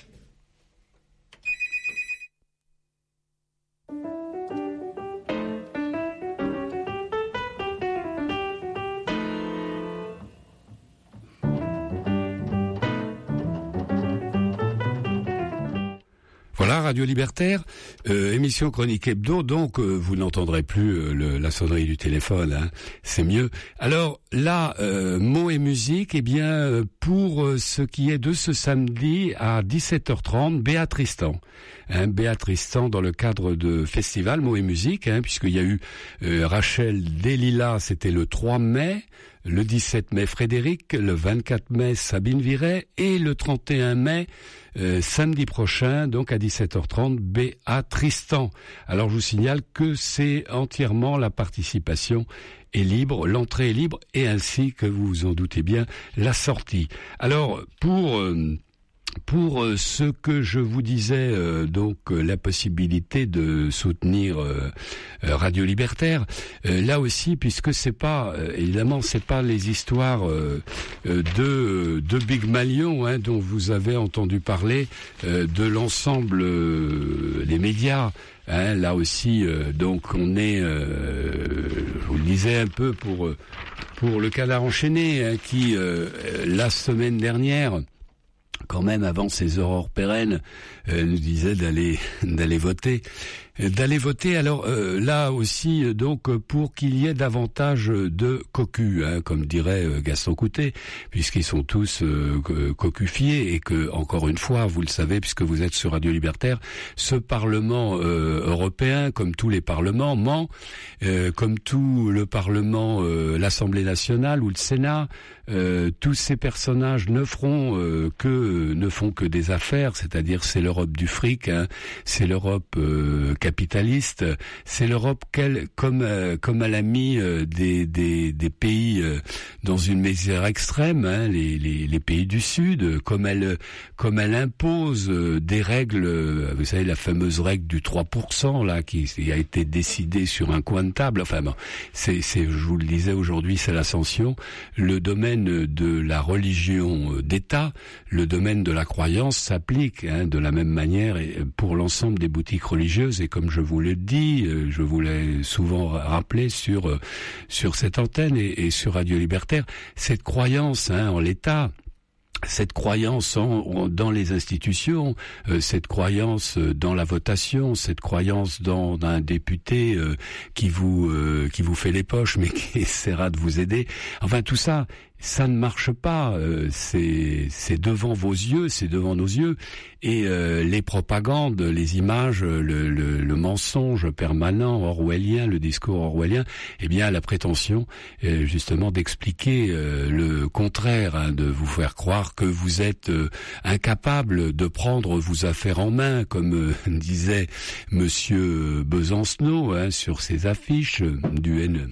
Voilà, Radio Libertaire, euh, émission Chronique Hebdo, donc euh, vous n'entendrez plus euh, le, la sonnerie du téléphone, hein, c'est mieux. Alors là, euh, mots et musique, eh bien, euh, pour euh, ce qui est de ce samedi à dix-sept heures trente, Béat Tristan. Hein, Béat Tristan dans le cadre de festival mots et musique, hein, puisqu'il y a eu euh, Rachel Delila, c'était le trois mai, le dix-sept mai Frédéric, le vingt-quatre mai Sabine Viret et le trente et un mai euh, samedi prochain, donc à dix-sept heures trente, Béat Tristan. Alors je vous signale que c'est entièrement la participation est libre, l'entrée est libre et ainsi que vous vous en doutez bien, la sortie. Alors pour... Euh, Pour euh, ce que je vous disais, euh, donc euh, la possibilité de soutenir euh, euh, Radio Libertaire, euh, là aussi, puisque c'est pas euh, évidemment c'est pas les histoires euh, euh, de de Big Malion hein, dont vous avez entendu parler, euh, de l'ensemble euh, des médias. Hein, là aussi, euh, donc on est, euh, je vous le disais un peu pour pour le Canard enchaîné hein, qui euh, la semaine dernière, quand même avant ces aurores pérennes, euh, nous disait d'aller d'aller voter, d'aller voter. Alors euh, là aussi, donc pour qu'il y ait davantage de cocus, hein, comme dirait Gaston Coutet, puisqu'ils sont tous euh, cocufiés et que, encore une fois, vous le savez, puisque vous êtes sur Radio Libertaire, ce Parlement euh, européen, comme tous les parlements, ment, euh, comme tout le Parlement, euh, l'Assemblée nationale ou le Sénat. Euh, tous ces personnages ne feront euh, que ne font que des affaires, c'est-à-dire c'est l'Europe du fric, hein, c'est l'Europe euh, capitaliste, c'est l'Europe qu'elle, comme euh, comme elle a mis euh, des des des pays euh, dans une misère extrême, hein, les les les pays du Sud, comme elle comme elle impose euh, des règles, euh, vous savez la fameuse règle du trois pour cent là qui, qui a été décidée sur un coin de table. Enfin bon, c'est c'est je vous le disais aujourd'hui, c'est l'ascension, le domaine de la religion d'État, le domaine de la croyance s'applique hein, de la même manière pour l'ensemble des boutiques religieuses. Et comme je vous le dis, je vous l'ai souvent rappelé sur sur cette antenne et, et sur Radio Libertaire, cette croyance hein, en l'État, cette croyance en, en, dans les institutions, euh, cette croyance dans la votation, cette croyance dans un député euh, qui vous euh, qui vous fait les poches mais qui essaiera de vous aider. Enfin tout ça, ça ne marche pas. Euh, c'est c'est devant vos yeux, c'est devant nos yeux. Et euh, les propagandes, les images, le, le, le mensonge permanent orwellien, le discours orwellien, eh bien, la prétention euh, justement d'expliquer euh, le contraire, hein, de vous faire croire que vous êtes euh, incapable de prendre vos affaires en main, comme euh, disait Monsieur Besancenot hein, sur ses affiches euh, du N.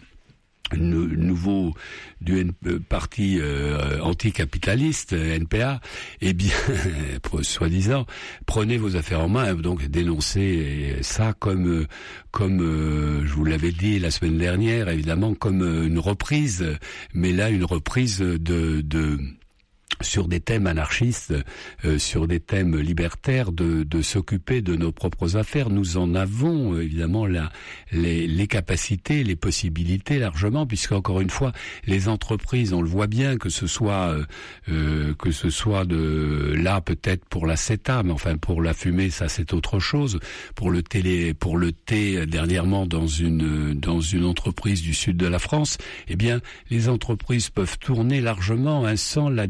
nouveau du N, euh, parti euh, anticapitaliste N P A, eh bien, soi-disant, prenez vos affaires en main, donc dénoncez ça comme comme euh, je vous l'avais dit la semaine dernière, évidemment comme une reprise, mais là une reprise de de sur des thèmes anarchistes, euh, sur des thèmes libertaires, de, de s'occuper de nos propres affaires. Nous en avons euh, évidemment la, les, les capacités, les possibilités largement, puisque encore une fois, les entreprises, on le voit bien, que ce soit euh, que ce soit de là peut-être pour la CETA, mais enfin pour la fumée, ça c'est autre chose. Pour le télé, pour le thé dernièrement dans une dans une entreprise du sud de la France, eh bien les entreprises peuvent tourner largement hein, sans la direction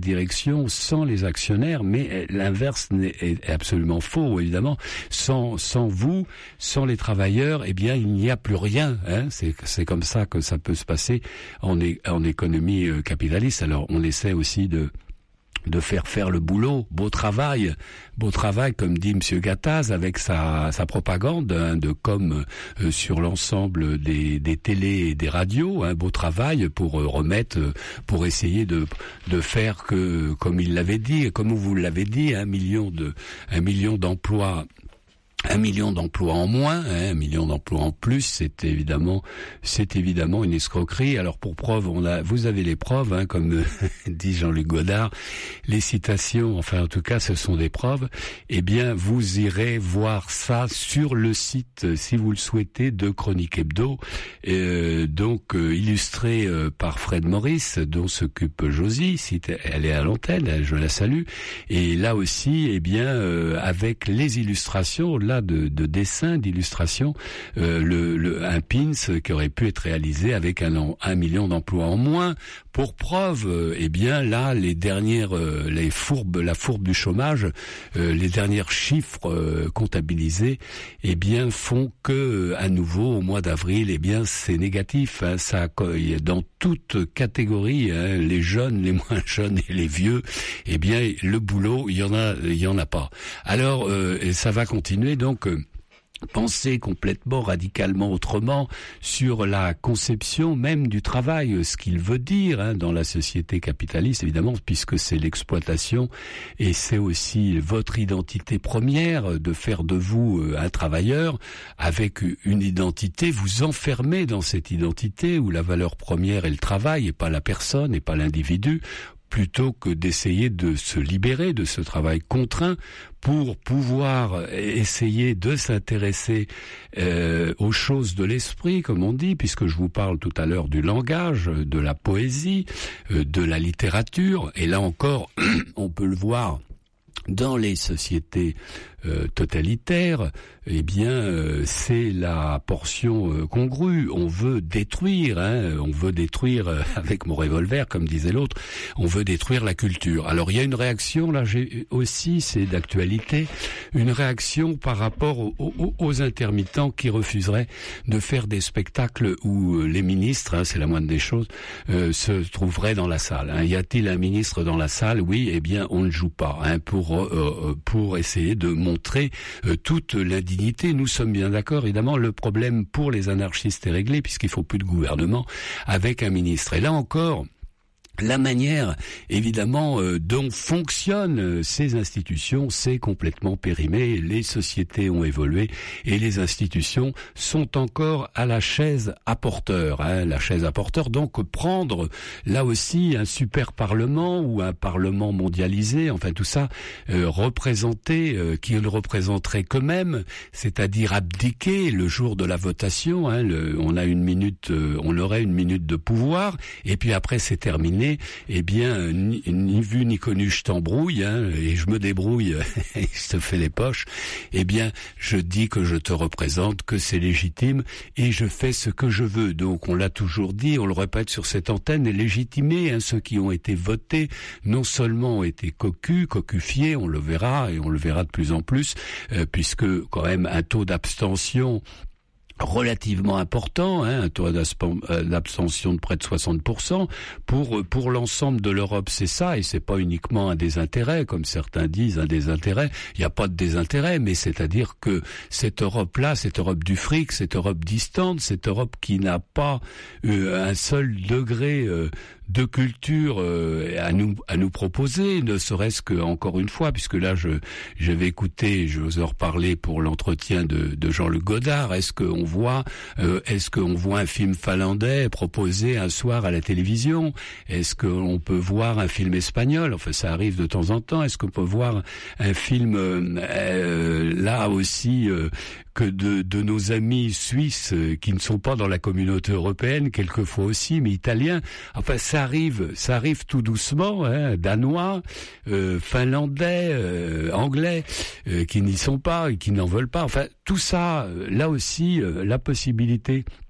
direction, sans les actionnaires, mais l'inverse est absolument faux, évidemment. Sans, sans vous, sans les travailleurs, eh bien, il n'y a plus rien. Hein. C'est, c'est comme ça que ça peut se passer en, é, en économie capitaliste. Alors, on essaie aussi de de faire faire le boulot, beau travail, beau travail, comme dit Monsieur Gattaz, avec sa, sa propagande hein, de com euh, sur l'ensemble des, des télés et des radios, hein, beau travail pour euh, remettre, euh, pour essayer de de faire que, comme il l'avait dit, comme vous l'avez dit, un million de un million d'emplois. Un million d'emplois en moins, hein, un million d'emplois en plus, c'est évidemment, c'est évidemment une escroquerie. Alors pour preuve, on a, vous avez les preuves, hein, comme dit Jean-Luc Godard, les citations, enfin en tout cas, ce sont des preuves. Eh bien, vous irez voir ça sur le site, si vous le souhaitez, de Chronique Hebdo, euh, donc euh, illustré euh, par Fred Maurice, dont s'occupe Josie. Si elle est à l'antenne, je la salue. Et là aussi, eh bien, euh, avec les illustrations, là. De, de dessins, d'illustrations, euh, le, le, un pins qui aurait pu être réalisé avec un, un million d'emplois en moins. Pour preuve, euh, eh bien là, les dernières, euh, les fourbes, la fourbe du chômage, euh, les derniers chiffres euh, comptabilisés, eh bien font que euh, à nouveau au mois d'avril, eh bien c'est négatif. Hein, ça, dans toute catégorie, hein, les jeunes, les moins jeunes et les vieux, eh bien le boulot, il y en a, il y en a pas. Alors euh, et ça va continuer. Donc, euh, penser complètement, radicalement autrement sur la conception même du travail, ce qu'il veut dire hein, dans la société capitaliste, évidemment, puisque c'est l'exploitation et c'est aussi votre identité première de faire de vous euh, un travailleur avec une identité, vous enfermez dans cette identité où la valeur première est le travail et pas la personne et pas l'individu, plutôt que d'essayer de se libérer de ce travail contraint pour pouvoir essayer de s'intéresser euh, aux choses de l'esprit, comme on dit, puisque je vous parle tout à l'heure du langage, de la poésie, euh, de la littérature, et là encore, on peut le voir dans les sociétés euh, totalitaires, eh bien, euh, c'est la portion euh, congrue. On veut détruire, hein, on veut détruire euh, avec mon revolver, comme disait l'autre. On veut détruire la culture. Alors, il y a une réaction là, j'ai aussi, c'est d'actualité, une réaction par rapport aux, aux, aux intermittents qui refuseraient de faire des spectacles où les ministres, hein, c'est la moindre des choses, euh, se trouveraient dans la salle. Hein. Y a-t-il un ministre dans la salle? Oui, eh bien, on ne joue pas, hein, pour euh, pour essayer de montrer euh, toute l'indignité. Nous sommes bien d'accord, évidemment, le problème pour les anarchistes est réglé puisqu'il faut plus de gouvernement avec un ministre. Et là encore, la manière, évidemment, euh, dont fonctionnent euh, ces institutions, c'est complètement périmé. Les sociétés ont évolué et les institutions sont encore à la chaise à porteur. Hein, la chaise à porteur, donc prendre là aussi un super parlement ou un parlement mondialisé, enfin tout ça, euh, représenter, euh, qui le représenterait qu'eux-mêmes, c'est-à-dire abdiquer le jour de la votation. Hein, le, on a une minute, euh, on aurait une minute de pouvoir et puis après c'est terminé. Eh bien, ni, ni vu ni connu, je t'embrouille, hein, et je me débrouille, et je te fais les poches. Eh bien, je dis que je te représente, que c'est légitime, et je fais ce que je veux. Donc, on l'a toujours dit, on le répète sur cette antenne, et légitimé, hein, ceux qui ont été votés, non seulement ont été cocus, cocufiés, on le verra, et on le verra de plus en plus, euh, puisque quand même un taux d'abstention relativement important, hein, un taux d'abstention de près de soixante pour cent. Pour pour l'ensemble de l'Europe, c'est ça, et c'est pas uniquement un désintérêt, comme certains disent, un désintérêt. Il n'y a pas de désintérêt, mais c'est-à-dire que cette Europe-là, cette Europe du fric, cette Europe distante, cette Europe qui n'a pas euh, un seul degré euh, de culture euh, à nous à nous proposer, ne serait-ce que encore une fois, puisque là je je vais écouter, je vais en reparler pour l'entretien de, de Jean-Luc Godard. Est-ce qu'on voit euh, est-ce qu'on voit un film finlandais proposé un soir à la télévision? Est-ce qu'on peut voir un film espagnol? Enfin, ça arrive de temps en temps. Est-ce qu'on peut voir un film euh, euh, là aussi euh, que de, de nos amis suisses euh, qui ne sont pas dans la communauté européenne, quelquefois aussi, mais italiens? Enfin, ça arrive, ça arrive tout doucement, hein, danois, euh, finlandais, euh, anglais, euh, qui n'y sont pas et qui n'en veulent pas. Enfin, tout ça, euh, là aussi, euh, la possibilité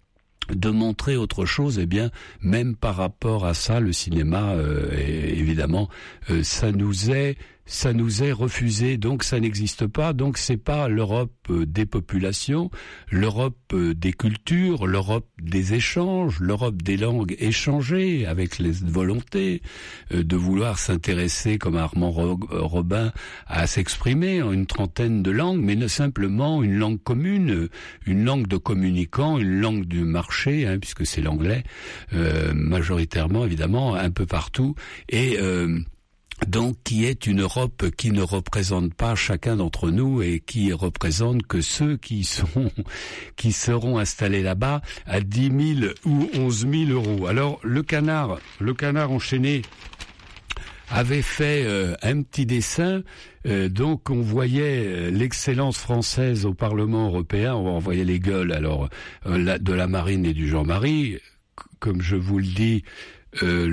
de montrer autre chose, eh bien, même par rapport à ça, le cinéma, euh, évidemment, euh, ça nous est, ça nous est refusé, donc ça n'existe pas. Donc c'est pas l'Europe euh, des populations, l'Europe euh, des cultures, l'Europe des échanges, l'Europe des langues échangées avec les volontés euh, de vouloir s'intéresser, comme Armand Robin, à s'exprimer en une trentaine de langues, mais ne simplement une langue commune, une langue de communicants, une langue du marché, hein, puisque c'est l'anglais, euh, majoritairement évidemment, un peu partout, et euh, donc qui est une Europe qui ne représente pas chacun d'entre nous et qui représente que ceux qui sont qui seront installés là-bas à dix mille ou onze mille euros. Alors le canard, le canard enchaîné avait fait euh, un petit dessin, euh, donc on voyait euh, l'excellence française au Parlement européen, on voyait les gueules alors euh, la, de la Marine et du Jean-Marie, comme je vous le dis. Euh,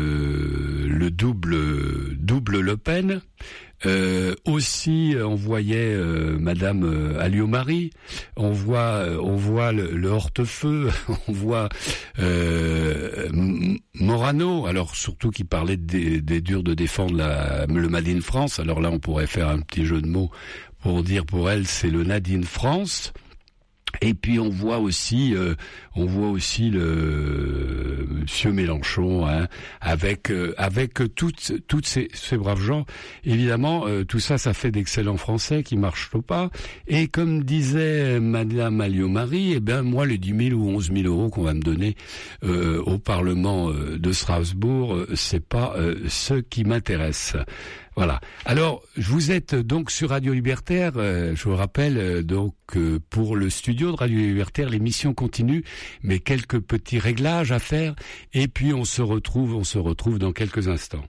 le, le double double Le Pen. Euh, aussi, on voyait euh, Madame euh, Alliot-Marie. On voit, euh, on voit le, le Hortefeux. On voit euh, Morano. Alors surtout qui parlait des, des durs de défendre la, le Made in France. Alors là, on pourrait faire un petit jeu de mots pour dire pour elle, c'est le Nadine France. Et puis on voit aussi, euh, on voit aussi le euh, Monsieur Mélenchon, hein, avec euh, avec toutes toutes ces, ces braves gens. Évidemment, euh, tout ça, ça fait d'excellents Français qui marchent au pas. Et comme disait Madame Alliot-Marie, eh ben moi les dix mille ou onze mille euros qu'on va me donner euh, au Parlement de Strasbourg, euh, c'est pas euh, ce qui m'intéresse. Voilà. Alors, vous êtes donc sur Radio Libertaire. Euh, je vous rappelle euh, donc euh, pour le studio de Radio Libertaire, l'émission continue, mais quelques petits réglages à faire. Et puis on se retrouve, on se retrouve dans quelques instants.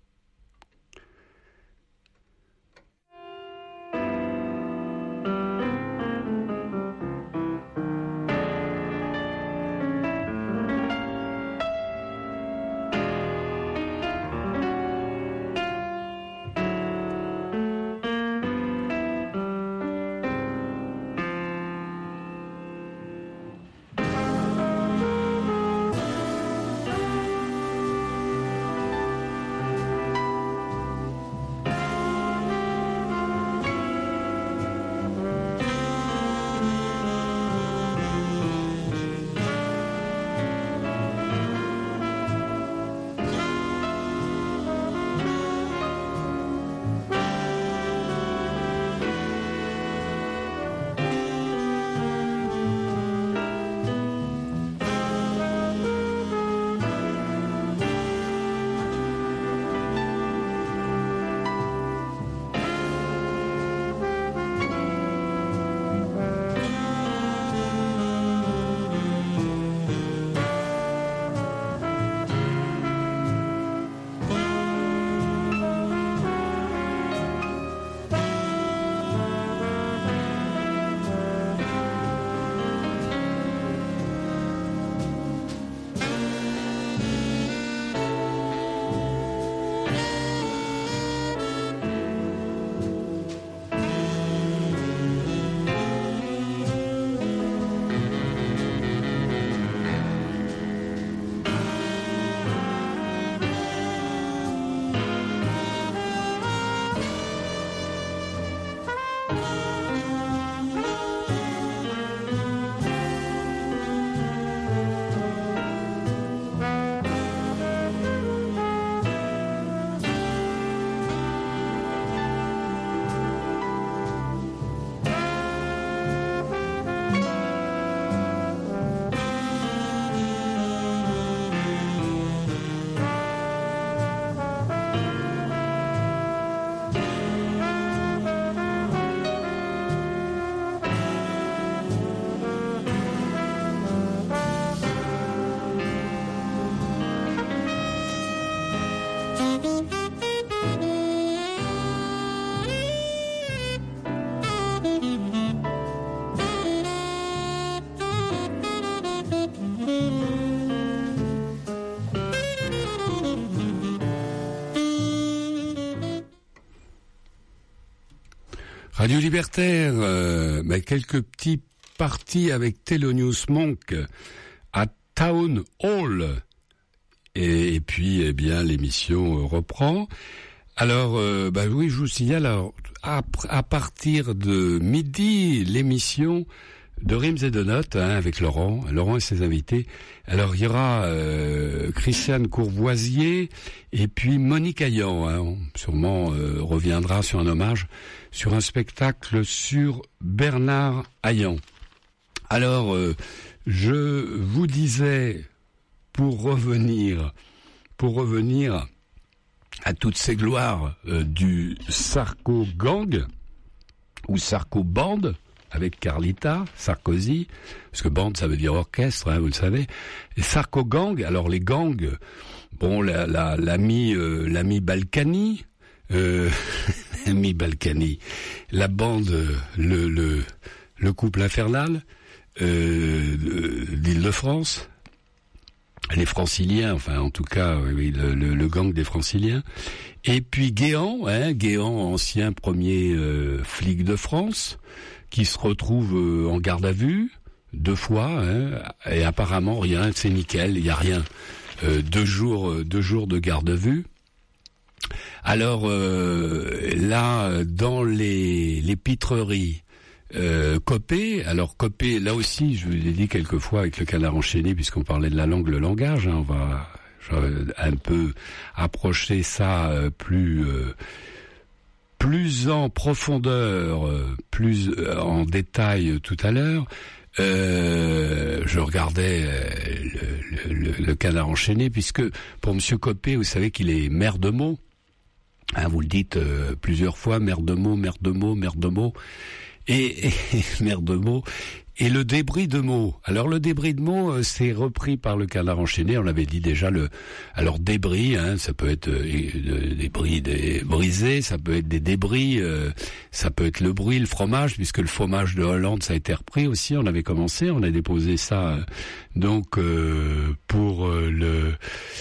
Radio Libertaire, euh, bah, quelques petits partis avec Thelonious Monk à Town Hall. Et, et puis, eh bien, l'émission euh, reprend. Alors, euh, bah oui, je vous signale, alors, à, à partir de midi, l'émission de Rimes et de Notes, hein, avec Laurent, Laurent et ses invités. Alors, il y aura euh, Christiane Courvoisier et puis Monique Ayan, hein, sûrement euh, reviendra sur un hommage, sur un spectacle sur Bernard Ayan. Alors, euh, je vous disais, pour revenir, pour revenir à toutes ces gloires euh, du Sarko Gang, ou Sarko Band, avec Carlita, Sarkozy, parce que bande ça veut dire orchestre, hein, vous le savez. Et Sarko Gang, alors les gangs, bon, la, la, l'ami, euh, l'ami Balkany, euh, l'ami Balkany, la bande, le, le, le couple infernal, euh, d'Île-de-France, les Franciliens, enfin en tout cas, oui, le, le, le gang des Franciliens. Et puis Guéant, hein, Guéant, ancien premier euh, flic de France, qui se retrouve euh, en garde à vue deux fois, hein, et apparemment rien, c'est nickel, il y a rien. Euh, deux jours, euh, deux jours de garde à vue. Alors euh, là, dans les, les pitreries, euh, Copé, alors Copé, là aussi, je vous l'ai dit quelques fois avec le Canard enchaîné, puisqu'on parlait de la langue, le langage, hein, on va un peu approcher ça euh, plus. Euh, plus en profondeur, plus en détail tout à l'heure. Euh, je regardais le, le, le Canard enchaîné, puisque pour Monsieur Copé, vous savez qu'il est maire de Meaux. Hein, vous le dites euh, plusieurs fois, maire de Meaux, maire de Meaux, maire de Meaux. Et, et maire de Meaux. Et le débris de Meaux. Alors le débris de Meaux, euh, c'est repris par le Canard enchaîné. On avait dit déjà le. Alors débris, hein, ça peut être euh, des bris des brisés, ça peut être des débris, euh, ça peut être le bruit, le fromage, puisque le fromage de Hollande, ça a été repris aussi. On avait commencé, on a déposé ça euh, donc euh, pour euh, le,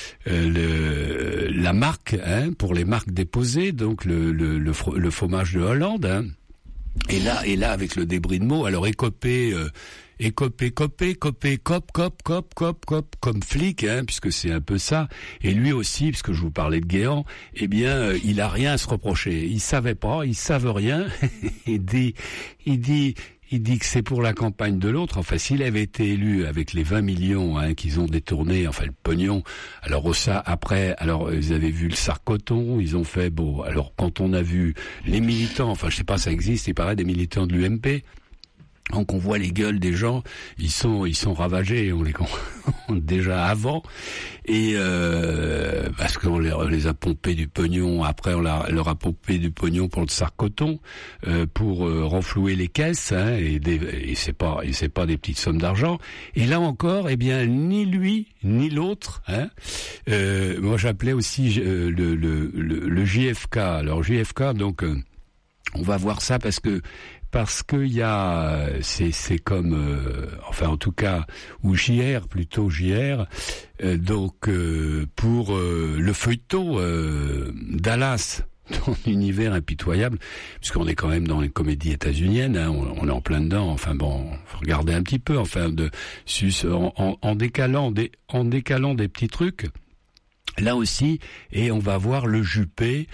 euh, le la marque, hein, pour les marques déposées, donc le le le, le fromage de Hollande. Hein. Et là, et là, avec le débris de Meaux, alors écopé, euh, écopé, copé, copé, cop, cop, cop, cop, cop, comme flic, hein, puisque c'est un peu ça. Et lui aussi, puisque je vous parlais de Guéant, eh bien, euh, il a rien à se reprocher. Il savait pas, il savait rien. il dit, il dit, il dit que c'est pour la campagne de l'autre. Enfin, s'il avait été élu avec les vingt millions hein, qu'ils ont détournés, enfin le pognon. Alors ça, après, alors ils avaient vu le Sarkoton, ils ont fait bon. Alors quand on a vu les militants, enfin je sais pas, ça existe, il paraît des militants de l'U M P. Donc on voit les gueules des gens, ils sont ils sont ravagés, on les déjà avant, et euh, parce qu'on les, on les a pompés du pognon. Après on leur, leur a pompé du pognon pour le Sarkoton, euh, pour euh, renflouer les caisses, hein, et, des, et c'est pas et c'est pas des petites sommes d'argent. Et là encore, eh bien ni lui ni l'autre. Hein, euh, moi j'appelais aussi euh, le, le, le le J F K. Alors J F K, donc euh, on va voir ça parce que. Parce que il y a, c'est c'est comme, euh, enfin en tout cas, ou J R plutôt J R, euh, donc euh, pour euh, le feuilleton euh, Dallas, ton univers impitoyable, puisqu'on est quand même dans les comédies états-uniennes, hein, on, on est en plein dedans. Enfin bon, faut regarder un petit peu, enfin de, en, en, en décalant des, en décalant des petits trucs. Là aussi, et on va voir le Juppé,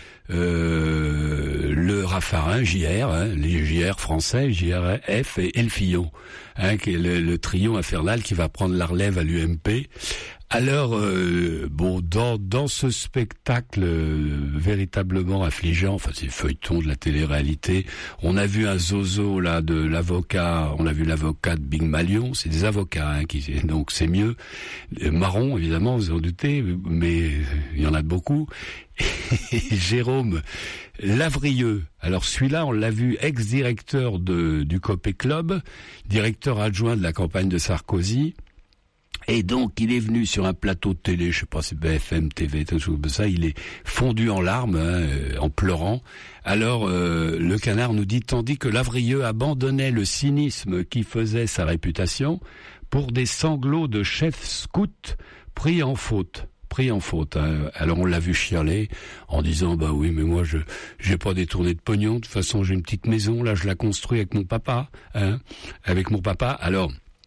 euh, le Raffarin, J R, hein, les J R français, J R F et, et le Fillon, hein, qui est le, le trio infernal qui va prendre la relève à l'U M P. Alors, euh, bon, dans dans ce spectacle euh, véritablement affligeant, enfin c'est feuilleton de la télé-réalité, on a vu un zozo là de l'avocat, on a vu l'avocat de Big Malion, c'est des avocats, hein, qui donc c'est mieux, marron évidemment, vous en doutez, mais il y en a beaucoup. Et Jérôme Lavrieux, alors celui-là on l'a vu ex-directeur de du Copé Club, directeur adjoint de la campagne de Sarkozy. Et donc, il est venu sur un plateau de télé, je sais pas, c'est B F M T V, tout ça, il est fondu en larmes, hein, en pleurant. Alors, euh, le Canard nous dit, tandis que Lavrieux abandonnait le cynisme qui faisait sa réputation pour des sanglots de chef scout pris en faute. Pris en faute. Hein. Alors, on l'a vu chialer en disant, bah oui, mais moi, je j'ai pas détourné de pognon. De toute façon, j'ai une petite maison, là, je la construis avec mon papa, hein, avec mon papa. Alors,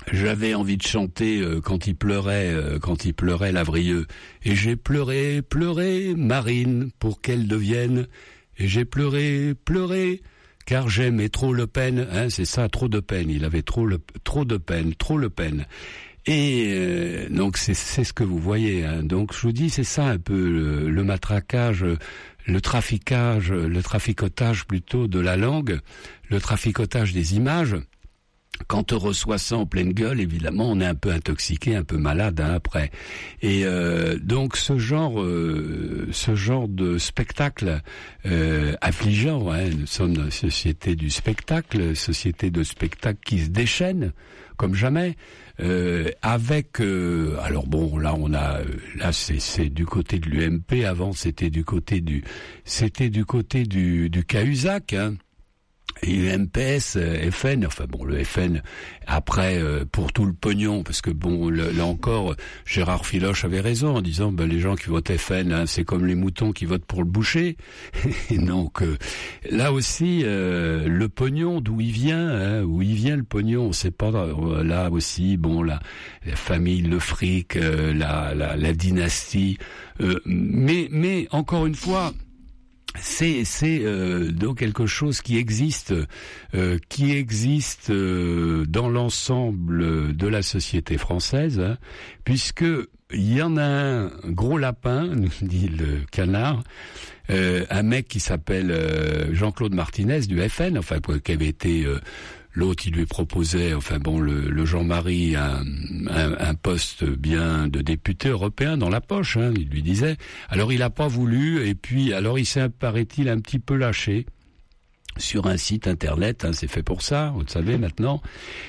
j'avais envie de chanter euh, quand il pleurait, euh, quand il pleurait Lavrieux. Et j'ai pleuré, pleuré, Marine, pour qu'elle devienne. Et j'ai pleuré, pleuré, car j'aimais trop Le Pen. Hein, c'est ça, trop de peine. Il avait trop le, trop de peine, trop Le Pen. Et euh, donc c'est, c'est ce que vous voyez. Hein. Donc je vous dis, c'est ça un peu le, le matraquage, le traficage, le traficotage plutôt de la langue, le traficotage des images. Quand on reçoit ça en pleine gueule, évidemment, on est un peu intoxiqué, un peu malade hein, après. Et euh, donc ce genre, euh, ce genre de spectacle euh, affligeant. Hein, nous sommes dans une société du spectacle, société de spectacle qui se déchaîne comme jamais. Euh, avec, euh, alors bon, là on a, là c'est, c'est du côté de l'U M P. Avant c'était du côté du, c'était du côté du, du Cahuzac. Hein. Et U M P S, F N, enfin bon, le F N, après, euh, pour tout le pognon, parce que bon, le, là encore, Gérard Filoche avait raison en disant, ben, les gens qui votent F N, hein, c'est comme les moutons qui votent pour le boucher. Et donc, euh, là aussi, euh, le pognon, d'où il vient, hein, où il vient le pognon, on sait pas, euh, là aussi, bon, la, la famille, le fric, euh, la, la, la dynastie, euh, mais, mais, encore une fois, C'est c'est euh, donc quelque chose qui existe, euh, qui existe euh, dans l'ensemble de la société française, hein, puisque il y en a un gros lapin, nous dit le canard, euh, un mec qui s'appelle euh, Jean-Claude Martinez du F N, enfin qui avait été euh, l'autre, il lui proposait, enfin bon, le, le Jean-Marie, un, un, un poste bien de député européen dans la poche, hein, il lui disait. Alors il n'a pas voulu, et puis alors il s'est, paraît-il, un petit peu lâché sur un site internet, hein, c'est fait pour ça, vous le savez maintenant.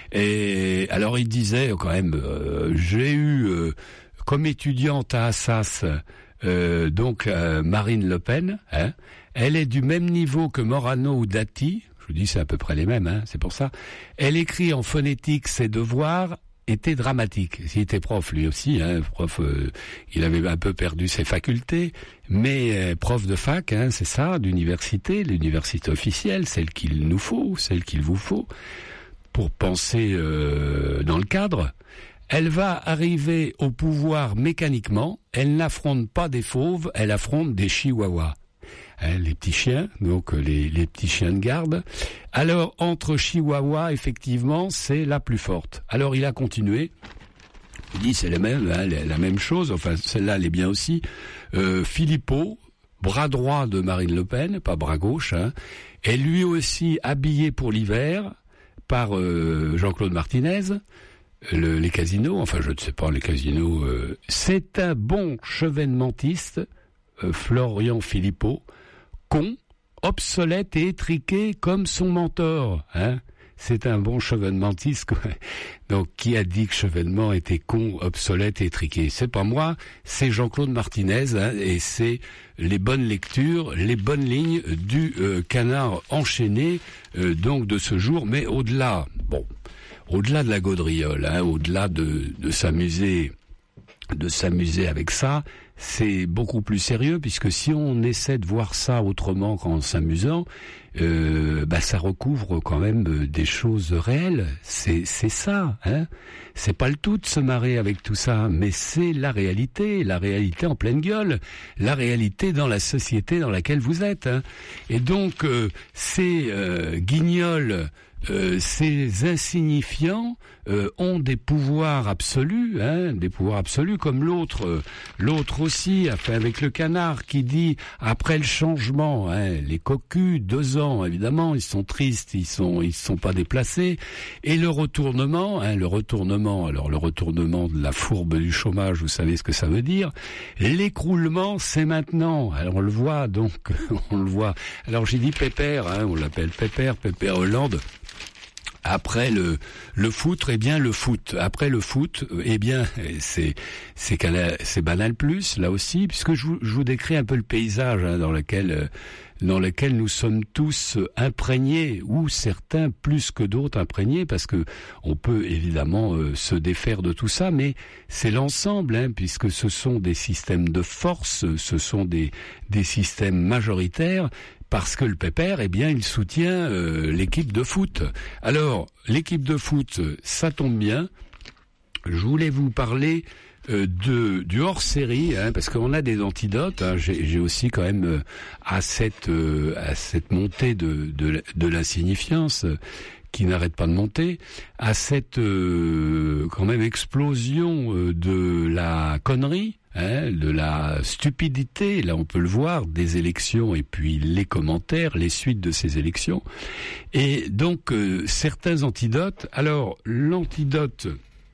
Et alors il disait quand même, euh, j'ai eu euh, comme étudiante à Assas, euh, donc euh, Marine Le Pen, hein, elle est du même niveau que Morano ou Dati. Je vous dis, c'est à peu près les mêmes, hein, c'est pour ça. Elle écrit en phonétique ses devoirs, étaient dramatiques. Il était prof, lui aussi, hein, prof, euh, il avait un peu perdu ses facultés, mais euh, prof de fac, hein, c'est ça, d'université, l'université officielle, celle qu'il nous faut, celle qu'il vous faut, pour penser euh, dans le cadre. Elle va arriver au pouvoir mécaniquement, elle n'affronte pas des fauves, elle affronte des chihuahuas. Hein, les petits chiens, donc les, les petits chiens de garde. Alors, entre Chihuahua, effectivement, c'est la plus forte. Alors, il a continué. Il dit, c'est la même, hein, la, la même chose. Enfin, celle-là, elle est bien aussi. Euh, Philippot, bras droit de Marine Le Pen, pas bras gauche, hein, est lui aussi habillé pour l'hiver par euh, Jean-Claude Martinez. Le, les casinos, enfin, je ne sais pas, les casinos. Euh, c'est un bon chevènementiste, euh, Florian Philippot, con, obsolète et étriqué comme son mentor, hein. C'est un bon chevènementiste, quoi. Donc, qui a dit que Chevènement était con, obsolète et étriqué? C'est pas moi, c'est Jean-Claude Martinez, hein, et c'est les bonnes lectures, les bonnes lignes du euh, canard enchaîné, euh, donc de ce jour, mais au-delà, bon, au-delà de la gaudriole, hein, au-delà de, de s'amuser, de s'amuser avec ça, c'est beaucoup plus sérieux, puisque si on essaie de voir ça autrement qu'en s'amusant, euh, bah ça recouvre quand même des choses réelles. C'est c'est ça, hein. C'est pas le tout de se marrer avec tout ça, mais c'est la réalité, la réalité en pleine gueule, la réalité dans la société dans laquelle vous êtes, hein. Et donc euh, ces euh, guignols, Euh, ces insignifiants euh, ont des pouvoirs absolus, hein, des pouvoirs absolus, comme l'autre, euh, l'autre aussi, enfin, avec le canard qui dit après le changement, hein, les cocus, deux ans, évidemment, ils sont tristes, ils sont, ils sont pas déplacés, et le retournement, hein, le retournement, alors le retournement de la fourbe du chômage, vous savez ce que ça veut dire. L'écroulement, c'est maintenant. Alors on le voit, donc on le voit. Alors j'ai dit Pépère, hein, on l'appelle Pépère, Pépère Hollande. Après le le foot, eh bien le foot. Après le foot, eh bien c'est c'est c'est Banal Plus là aussi, puisque je vous, je vous décris un peu le paysage, hein, dans lequel dans lequel nous sommes tous imprégnés, ou certains plus que d'autres imprégnés, parce que on peut évidemment euh, se défaire de tout ça, mais c'est l'ensemble, hein, puisque ce sont des systèmes de force, ce sont des des systèmes majoritaires. parce que le Pépère, eh bien, il soutient euh, l'équipe de foot. Alors, l'équipe de foot, ça tombe bien. Je voulais vous parler euh, de du hors-série, hein, parce qu'on a des antidotes. Hein. J'ai, j'ai aussi quand même euh, à cette euh, à cette montée de de, de l'insignifiance euh, qui n'arrête pas de monter, à cette euh, quand même explosion euh, de la connerie. Hein, de la stupidité, là on peut le voir, des élections et puis les commentaires, les suites de ces élections. Et donc euh, certains antidotes. Alors l'antidote,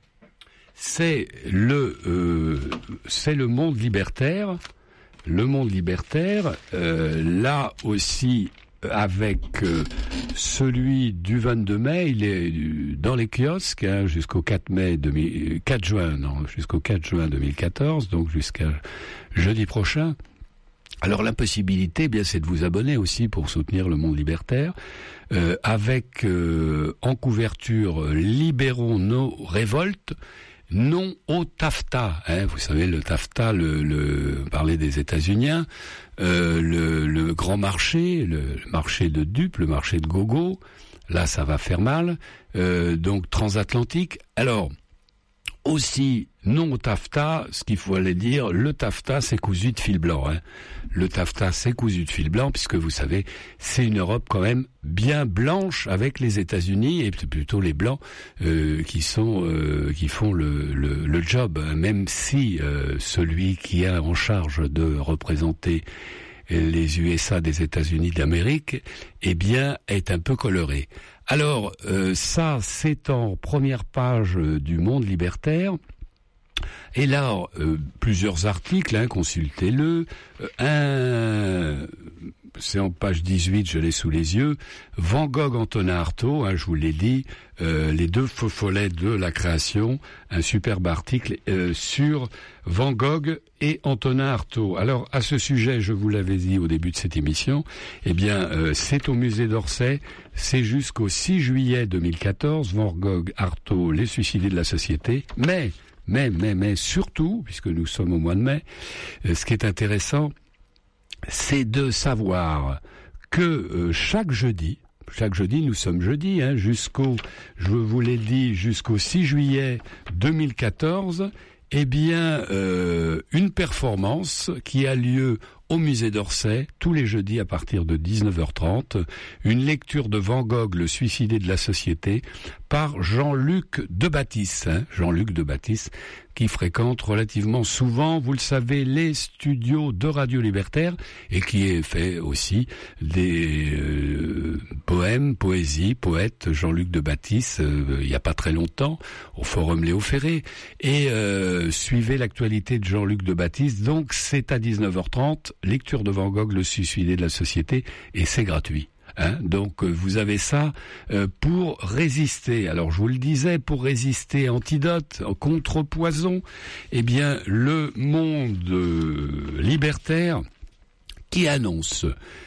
c'est le euh, c'est le monde libertaire, le monde libertaire. Euh, là aussi avec euh, celui du vingt-deux mai, il est dans les kiosques hein, jusqu'au quatre mai deux mille, quatre juin, non, jusqu'au quatre juin deux mille quatorze, donc jusqu'à jeudi prochain. Alors l'impossibilité, eh bien, c'est de vous abonner aussi pour soutenir le monde libertaire, euh, avec euh, en couverture libérons nos révoltes. Non au TAFTA, hein, vous savez le TAFTA, le, le parler des États-Unis, euh, le, le grand marché, le, le marché de dupes, le marché de gogo. Là, ça va faire mal. Euh, donc transatlantique. Alors aussi non au TAFTA, ce qu'il faut aller dire, le TAFTA c'est cousu de fil blanc. Hein. Le TAFTA c'est cousu de fil blanc puisque vous savez c'est une Europe quand même bien blanche avec les États-Unis et plutôt les blancs euh, qui sont euh, qui font le, le, le job. Hein. Même si euh, celui qui a en charge de représenter les U S A des États-Unis d'Amérique, eh bien, est un peu coloré. Alors, euh, ça, c'est en première page euh, du Monde libertaire. Et là, euh, plusieurs articles, hein, consultez-le. Euh, un, c'est en page dix-huit, je l'ai sous les yeux. Van Gogh, Antonin Artaud, hein, je vous l'ai dit, euh, les deux faux follets de la création. Un superbe article euh, sur Van Gogh et Antonin Artaud. Alors, à ce sujet, je vous l'avais dit au début de cette émission, eh bien, euh, c'est au musée d'Orsay, c'est jusqu'au six juillet deux mille quatorze, Van Gogh, Artaud, les suicidés de la société, mais... Mais, mais, mais surtout, puisque nous sommes au mois de mai, euh, ce qui est intéressant, c'est de savoir que euh, chaque jeudi, chaque jeudi, nous sommes jeudi, hein, jusqu'au, je vous l'ai dit, jusqu'au six juillet deux mille quatorze, eh bien, euh, une performance qui a lieu au musée d'Orsay, tous les jeudis à partir de dix-neuf heures trente, une lecture de Van Gogh, le suicidé de la société, par Jean-Luc Debatisse. Hein, Jean-Luc Debatisse, qui fréquente relativement souvent, vous le savez, les studios de Radio Libertaire, et qui est fait aussi des euh, poèmes, poésies, poètes, Jean-Luc Debatisse, euh, il n'y a pas très longtemps, au Forum Léo Ferré, et euh, suivez l'actualité de Jean-Luc Debatisse, donc c'est à dix-neuf heures trente, lecture de Van Gogh, le suicidé de la société, et c'est gratuit. Hein, donc vous avez ça euh, pour résister. Alors je vous le disais, pour résister, antidote, contrepoison, eh bien le monde euh, libertaire qui annonce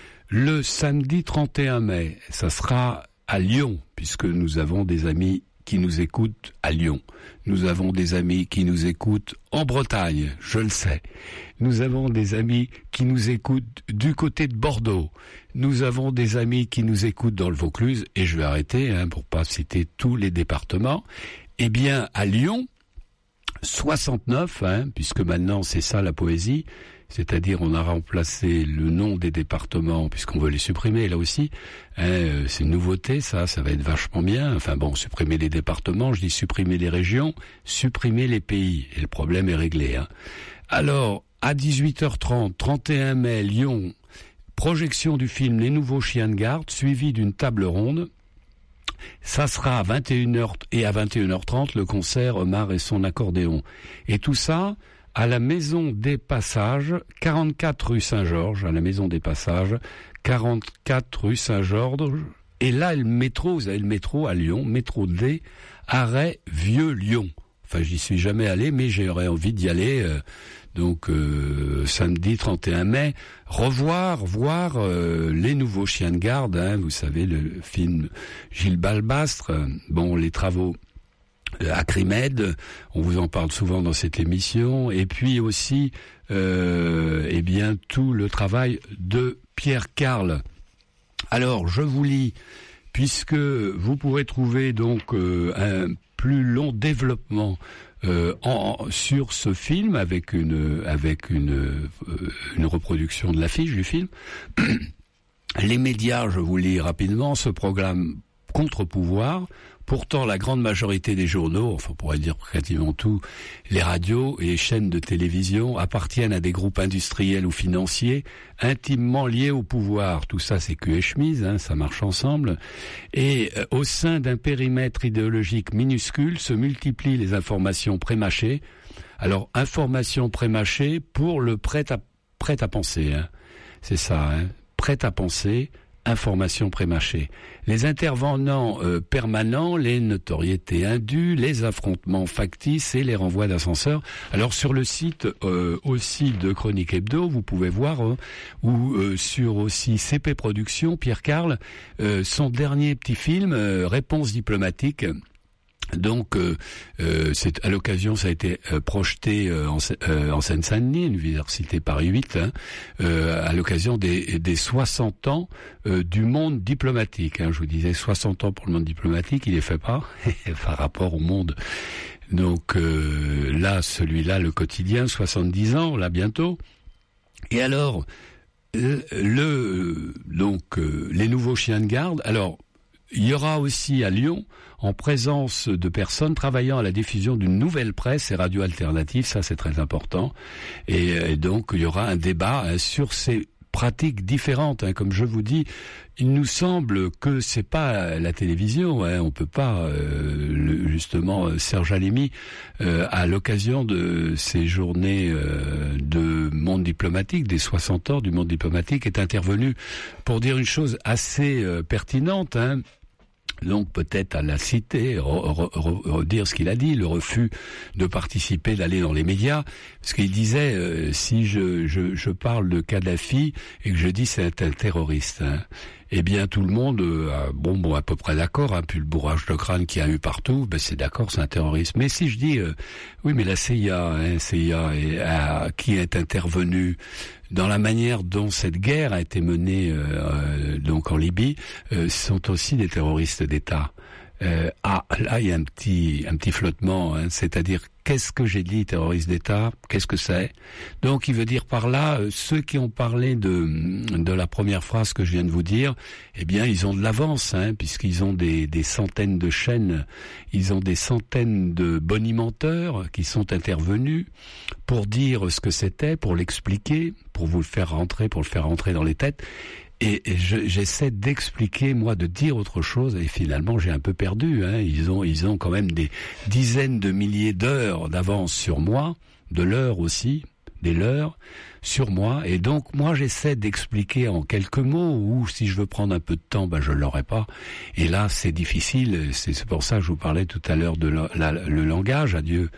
le samedi trente et un mai, ça sera à Lyon, puisque nous avons des amis qui nous écoutent à Lyon. Nous avons des amis qui nous écoutent en Bretagne, je le sais. Nous avons des amis qui nous écoutent du côté de Bordeaux. Nous avons des amis qui nous écoutent dans le Vaucluse, et je vais arrêter hein, pour pas citer tous les départements. Eh bien, à Lyon, soixante-neuf, hein, puisque maintenant c'est ça la poésie, c'est-à-dire on a remplacé le nom des départements, puisqu'on veut les supprimer là aussi, hein, c'est une nouveauté ça, ça va être vachement bien, enfin bon, supprimer les départements, je dis supprimer les régions, supprimer les pays, et le problème est réglé. Hein. Alors, à dix-huit heures trente, trente et un mai, Lyon, projection du film Les Nouveaux Chiens de Garde, suivi d'une table ronde. Ça sera à vingt et une heures et à vingt et une heures trente le concert Omar et son accordéon. Et tout ça à la Maison des Passages, quarante-quatre rue Saint-Georges, à la Maison des Passages, quarante-quatre rue Saint-Georges. Et là, le métro, vous avez le métro à Lyon, métro D, arrêt Vieux-Lyon. Enfin, j'y suis jamais allé, mais j'aurais envie d'y aller. Euh, donc, euh, samedi trente et un mai, revoir, voir euh, Les Nouveaux Chiens de Garde. Hein, vous savez, le film Gilles Balbastre. Bon, les travaux Acrimed, on vous en parle souvent dans cette émission, et puis aussi, euh, eh bien, tout le travail de Pierre Carl, Alors, je vous lis, puisque vous pourrez trouver donc euh, un plus long développement euh, en, sur ce film avec une avec une euh, une reproduction de l'affiche du film. Les médias, je vous lis rapidement, ce programme contre-pouvoir. Pourtant, la grande majorité des journaux, enfin on pourrait dire quasiment tout, les radios et les chaînes de télévision appartiennent à des groupes industriels ou financiers intimement liés au pouvoir. Tout ça, c'est cul et chemise, hein, ça marche ensemble. Et euh, au sein d'un périmètre idéologique minuscule se multiplient les informations prémâchées. Alors, informations prémâchées pour le prêt à, prêt à penser, hein. C'est ça, hein. Prêt à penser, informations prémâchées. Les intervenants euh, permanents, les notoriétés indues, les affrontements factices et les renvois d'ascenseurs. Alors sur le site euh, aussi de Chronique Hebdo, vous pouvez voir, euh, ou euh, sur aussi C P Productions, Pierre Carl, euh, son dernier petit film, euh, Réponse diplomatique. Donc, euh, euh, c'est à l'occasion, ça a été euh, projeté euh, en, euh, en Seine-Saint-Denis, Université Paris huit, hein, euh, à l'occasion des, des soixante ans euh, du monde diplomatique. Hein. Je vous disais soixante ans pour le monde diplomatique, il les fait pas par rapport au monde. Donc euh, là, celui-là, le quotidien, soixante-dix ans, là bientôt. Et alors, le, le donc euh, les nouveaux chiens de garde. Alors, il y aura aussi à Lyon, en présence de personnes travaillant à la diffusion d'une nouvelle presse et radio alternative, ça c'est très important. Et, et donc il y aura un débat hein, sur ces pratiques différentes. Hein. Comme je vous dis, il nous semble que c'est pas la télévision. Hein. On peut pas, euh, le, justement, Serge Alimi, euh, à l'occasion de ces journées euh, de monde diplomatique, des soixante ans du monde diplomatique, est intervenu pour dire une chose assez euh, pertinente. Hein. Donc peut-être à la citer, re, re, re, dire ce qu'il a dit, le refus de participer, d'aller dans les médias, parce qu'il disait euh, si je, je, je parle de Kadhafi et que je dis c'est un terroriste, hein, eh bien tout le monde, euh, bon bon à peu près d'accord, hein, puis le bourrage de crâne qu'il y a eu partout, ben c'est d'accord, c'est un terroriste. Mais si je dis euh, oui mais la C I A, hein, C I A est, a, qui est intervenue dans la manière dont cette guerre a été menée euh, euh, donc en Libye, euh, sont aussi des terroristes d'État. Euh, ah, là il y a un petit un petit flottement, hein, c'est-à-dire qu'est-ce que j'ai dit terroriste d'État, qu'est-ce que c'est? Donc il veut dire par là euh, ceux qui ont parlé de de la première phrase que je viens de vous dire, eh bien ils ont de l'avance, hein, puisqu'ils ont des des centaines de chaînes, ils ont des centaines de bonimenteurs qui sont intervenus pour dire ce que c'était, pour l'expliquer, pour vous le faire rentrer, pour le faire rentrer dans les têtes. Et je, j'essaie d'expliquer, moi, de dire autre chose, et finalement, j'ai un peu perdu. Hein. Ils ont, ils ont quand même des dizaines de milliers d'heures d'avance sur moi, de l'heure aussi, des leurs, sur moi. Et donc, moi, j'essaie d'expliquer en quelques mots, ou si je veux prendre un peu de temps, ben, je l'aurai pas. Et là, c'est difficile. C'est, c'est pour ça que je vous parlais tout à l'heure de la, la, le langage. Adieu.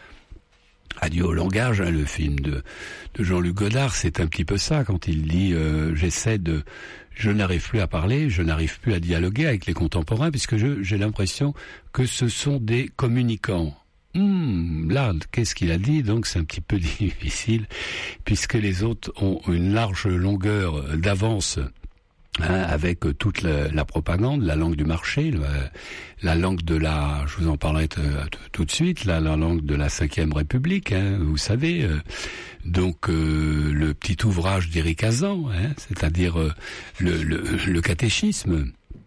Adieu au langage, hein, le film de, de Jean-Luc Godard, c'est un petit peu ça, quand il dit euh, j'essaie de... Je n'arrive plus à parler, je n'arrive plus à dialoguer avec les contemporains, puisque je, j'ai l'impression que ce sont des communicants. Hum, là, qu'est-ce qu'il a dit? Donc c'est un petit peu difficile, puisque les autres ont une large longueur d'avance, hein, avec toute la, la propagande, la langue du marché, la, la langue de la, je vous en parlerai t- t- tout de suite, la, la langue de la Cinquième République, hein, vous savez. Euh, donc euh, le petit ouvrage d'Éric Hazan, hein, c'est-à-dire euh, le, le, le catéchisme,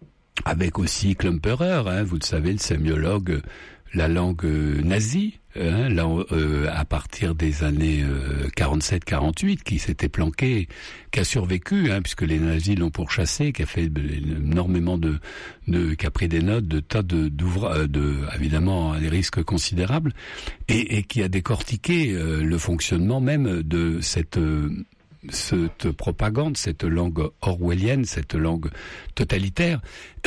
avec aussi Klumperer, hein, vous le savez, le sémiologue, la langue euh, nazie. Hein, là, euh, à partir des années euh, quarante-sept quarante-huit, qui s'était planqué, qui a survécu, hein, puisque les nazis l'ont pourchassé, qui a fait énormément de, de, qui a pris des notes de tas de, d'ouvrages, de, évidemment, à des risques considérables, et, et qui a décortiqué euh, le fonctionnement même de cette euh, cette propagande, cette langue orwellienne, cette langue totalitaire.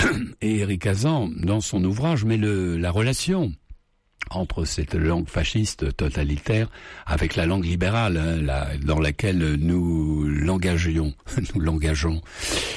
Et Éric Hazan, dans son ouvrage, met le, la relation entre cette langue fasciste totalitaire avec la langue libérale, hein, la, dans laquelle nous l'engagions, nous l'engageons.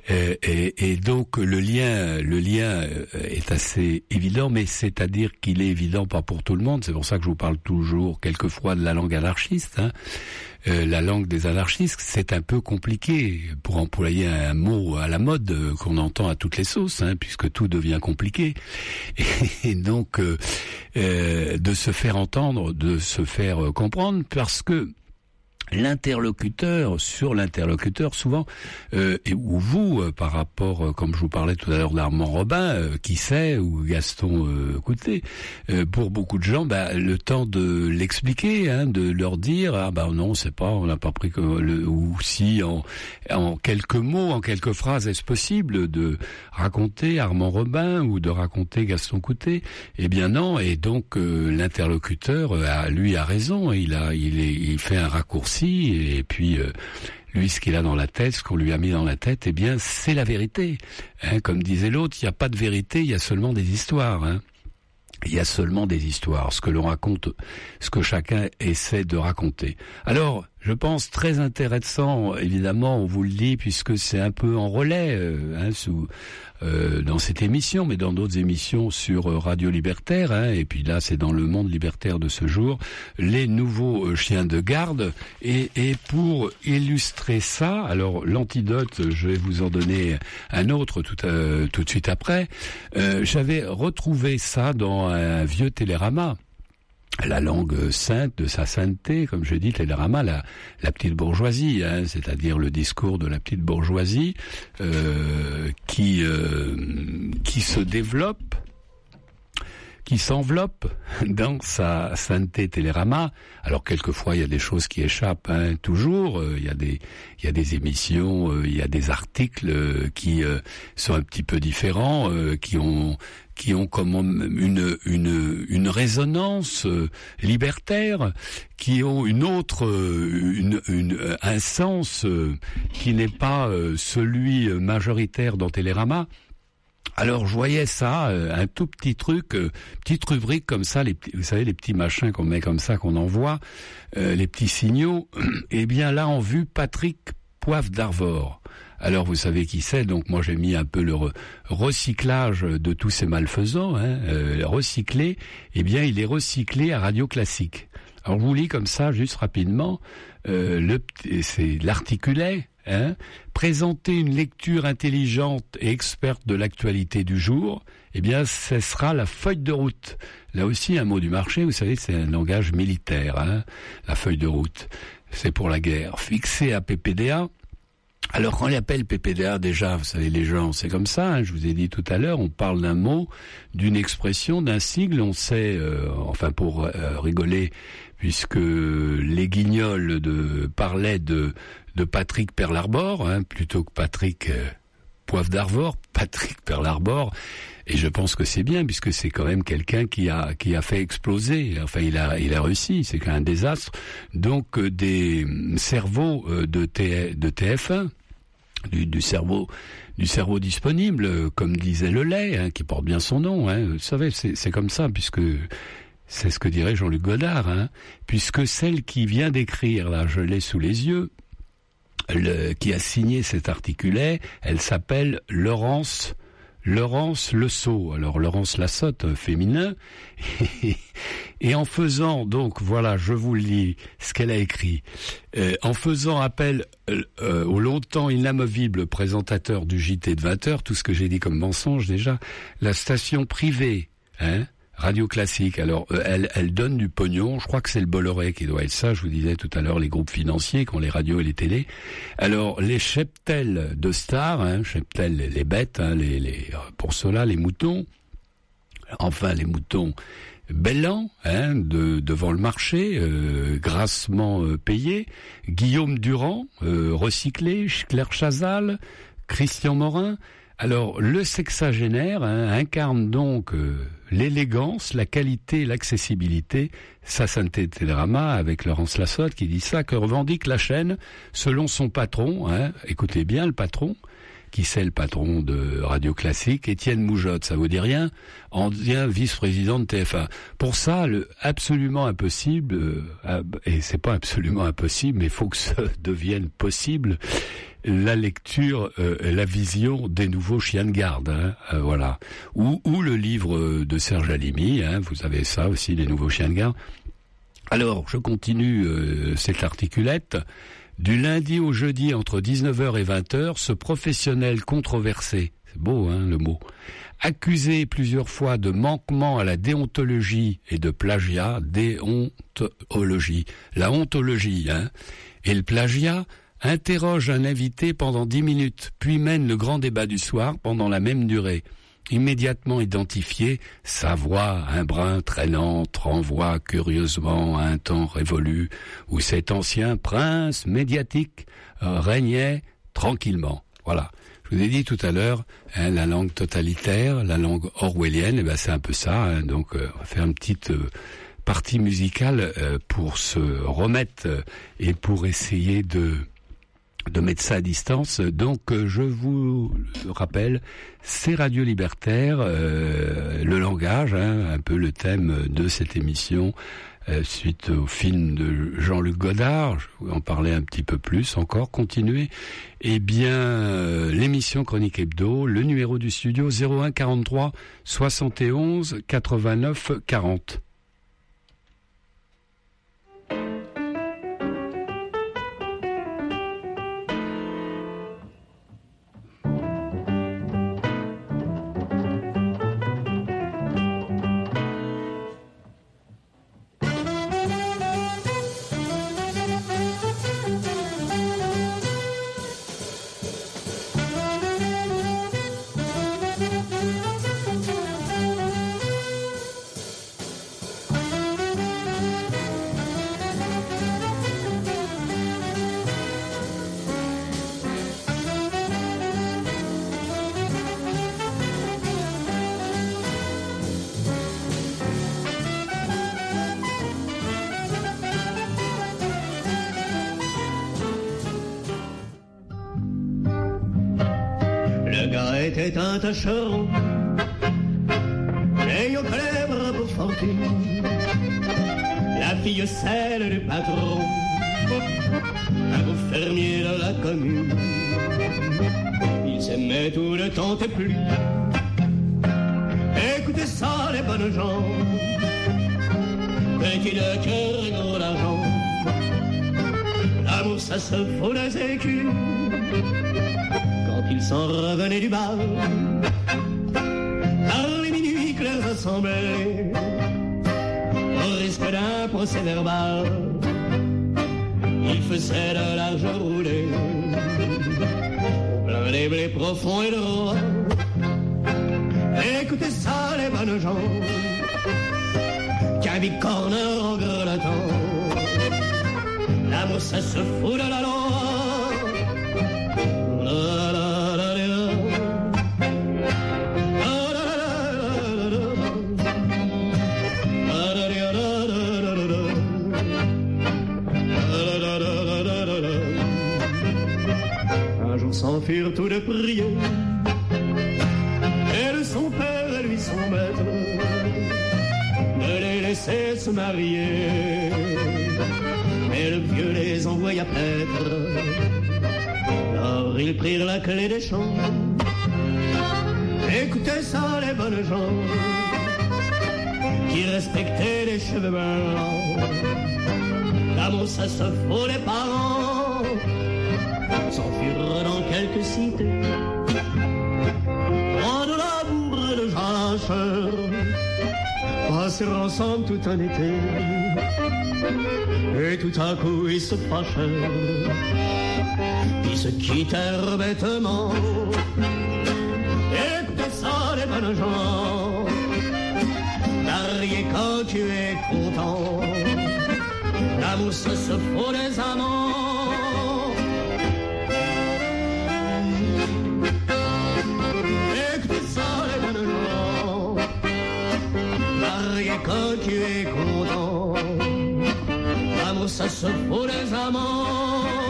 Euh, et, et donc le lien, le lien est assez évident, mais c'est-à-dire qu'il est évident pas pour tout le monde. C'est pour ça que je vous parle toujours, quelquefois, de la langue anarchiste. Hein. Euh, la langue des anarchistes, c'est un peu compliqué, pour employer un mot à la mode euh, qu'on entend à toutes les sauces, hein, puisque tout devient compliqué. Et, et donc, euh, euh, de se faire entendre, de se faire euh, comprendre, parce que l'interlocuteur, sur l'interlocuteur, souvent, euh, et, ou vous, euh, par rapport, euh, comme je vous parlais tout à l'heure d'Armand Robin, euh, qui sait, ou Gaston euh, Coutet, euh, pour beaucoup de gens, bah, le temps de l'expliquer, hein, de leur dire, ah bah non, c'est pas, on n'a pas pris que le, ou si en, en quelques mots, en quelques phrases, est-ce possible de raconter Armand Robin ou de raconter Gaston Coutet? Eh bien non, et donc euh, l'interlocuteur, a, lui, a raison, il a, il est, il fait un raccourci. Et puis, euh, lui, ce qu'il a dans la tête, ce qu'on lui a mis dans la tête, eh bien, c'est la vérité. Hein, comme disait l'autre, il n'y a pas de vérité, il y a seulement des histoires. Hein. Il y a seulement des histoires, ce que l'on raconte, ce que chacun essaie de raconter. Alors, je pense très intéressant, évidemment, on vous le dit, puisque c'est un peu en relais euh, hein, sous, euh, dans cette émission, mais dans d'autres émissions sur euh, Radio Libertaire, hein, et puis là, c'est dans le Monde Libertaire de ce jour, les nouveaux euh, chiens de garde. Et, et pour illustrer ça, alors l'antidote, je vais vous en donner un autre tout, euh, tout de suite après. Euh, j'avais retrouvé ça dans un vieux télérama. La langue sainte de sa sainteté, comme je dis, Télérama, la, la petite bourgeoisie, hein, c'est-à-dire le discours de la petite bourgeoisie euh, qui euh, qui se développe, qui s'enveloppe dans sa sainteté Télérama. Alors quelquefois il y a des choses qui échappent, hein, toujours. Il y a des il y a des émissions, euh, il y a des articles euh, qui euh, sont un petit peu différents, euh, qui ont qui ont comme une une une résonance euh, libertaire, qui ont une autre une, une un sens euh, qui n'est pas euh, celui majoritaire dans Télérama. Alors je voyais ça, euh, un tout petit truc, euh, petite rubrique comme ça, les petits, vous savez les petits machins qu'on met comme ça, qu'on envoie, euh, les petits signaux. Eh bien là en vue Patrick Poivre d'Arvor. Alors vous savez qui c'est, donc moi j'ai mis un peu le re- recyclage de tous ces malfaisants, hein, euh, recyclé, eh bien il est recyclé à Radio Classique. Alors je vous lis comme ça, juste rapidement, euh, le, c'est l'articulet, hein, présenter une lecture intelligente et experte de l'actualité du jour, eh bien ce sera la feuille de route. Là aussi un mot du marché, vous savez c'est un langage militaire, hein, la feuille de route, c'est pour la guerre. Fixé à P P D A. Alors quand on l'appelle P P D A, déjà, vous savez, les gens, c'est comme ça, hein, je vous ai dit tout à l'heure, on parle d'un mot, d'une expression, d'un sigle, on sait, euh, enfin pour euh, rigoler, puisque les guignols de, parlaient de, de Patrick Pearl Harbor, hein, plutôt que Patrick euh, Poivre d'Arvor, Patrick Pearl Harbor, et je pense que c'est bien, puisque c'est quand même quelqu'un qui a qui a fait exploser, enfin il a il a réussi, c'est quand même un désastre. Donc euh, des cerveaux euh, de T, de T F un, du, du cerveau du cerveau disponible, euh, comme disait Lelay, hein, qui porte bien son nom, hein, vous savez, c'est c'est comme ça, puisque c'est ce que dirait Jean-Luc Godard, hein, puisque celle qui vient d'écrire, là, je l'ai sous les yeux, le, qui a signé cet articulet, elle s'appelle Laurence Laurence Le Sceau. Alors Laurence Lassotte, féminin, et, et en faisant donc, voilà, je vous lis ce qu'elle a écrit, euh, en faisant appel euh, euh, au longtemps inamovible présentateur du J T de vingt heures, tout ce que j'ai dit comme mensonge déjà, la station privée, hein, Radio Classique, alors euh, elle, elle donne du pognon, je crois que c'est le Bolloré qui doit être ça, je vous disais tout à l'heure, les groupes financiers qui ont les radios et les télés. Alors les cheptels de stars, hein, cheptels, les, les bêtes, hein, les, les, pour cela les moutons, enfin les moutons bellants, hein, de, devant le marché, euh, grassement euh, payés, Guillaume Durand, euh, recyclé, Claire Chazal, Christian Morin. Alors, le sexagénaire, hein, incarne donc euh, l'élégance, la qualité, l'accessibilité. Ça, sainteté Télérama, avec Laurence Lassotte qui dit ça, que revendique la chaîne selon son patron, hein, écoutez bien le patron, qui c'est le patron de Radio Classique, Étienne Moujotte, ça vous dit rien, ancien vice-président de T F un. Pour ça, le absolument impossible, euh, et c'est pas absolument impossible, mais il faut que ça devienne possible, la lecture, euh, la vision des nouveaux chiens de garde, hein, euh, voilà, ou, ou le livre de Serge Halimi, hein, vous avez ça aussi, les nouveaux chiens de garde. Alors, je continue euh, cette articulette. Du lundi au jeudi, entre dix-neuf heures et vingt heures, ce professionnel controversé, c'est beau, hein, le mot, accusé plusieurs fois de manquement à la déontologie et de plagiat, déontologie, la ontologie, hein, et le plagiat, interroge un invité pendant dix minutes, puis mène le grand débat du soir pendant la même durée. Immédiatement identifié, sa voix, un brin traînante, renvoie curieusement à un temps révolu où cet ancien prince médiatique régnait tranquillement. Voilà. Je vous ai dit tout à l'heure, hein, la langue totalitaire, la langue orwellienne, eh ben c'est un peu ça. Hein, donc, euh, on va faire une petite euh, partie musicale euh, pour se remettre euh, et pour essayer de de mettre ça à distance. Donc, euh, je vous rappelle, c'est Radio Libertaire, euh, le langage, hein, un peu le thème de cette émission. Euh, suite au film de Jean-Luc Godard, je vais en parler un petit peu plus encore, continuer. Eh bien, euh, l'émission Chronique Hebdo, le numéro du studio zéro un quarante-trois soixante et onze quatre-vingt-neuf quarante. Était un tâcheron, ayant célèbre pour fortune, la fille celle du patron, un beau fermier de la commune. Ils s'aimaient tout le temps et plus. Écoutez ça, les bonnes gens, petit de cœur et gros d'argent. L'amour, ça se fout des écus. Ils s'en revenaient du bal, par les minuits clairs rassemblés, au risque d'un procès verbal, ils faisaient de l'argent rouler, au plein des blés profonds et droits. Écoutez ça, les bonnes gens, qu'un bicorneur en grelottant, l'amour ça se fout de la loi. La, la, s'enfuirent tous de prier, et de son père et lui son maître, de les laisser se marier. Mais le vieux les envoya paître, alors ils prirent la clé des champs. Écoutez ça, les bonnes gens, qui respectaient les cheveux blancs. L'amour, ça se fout les parents, s'enfuirent dans quelques cités, loin de la bourre de jacheurs, passèrent ensemble tout un été, et tout à coup ils se fâchèrent, ils se quittèrent bêtement. Écoutez ça, les bonnes gens, marier quand tu es content, l'amour ça se fout des amants. Quand tu es content, l'amour ça se fout des amants.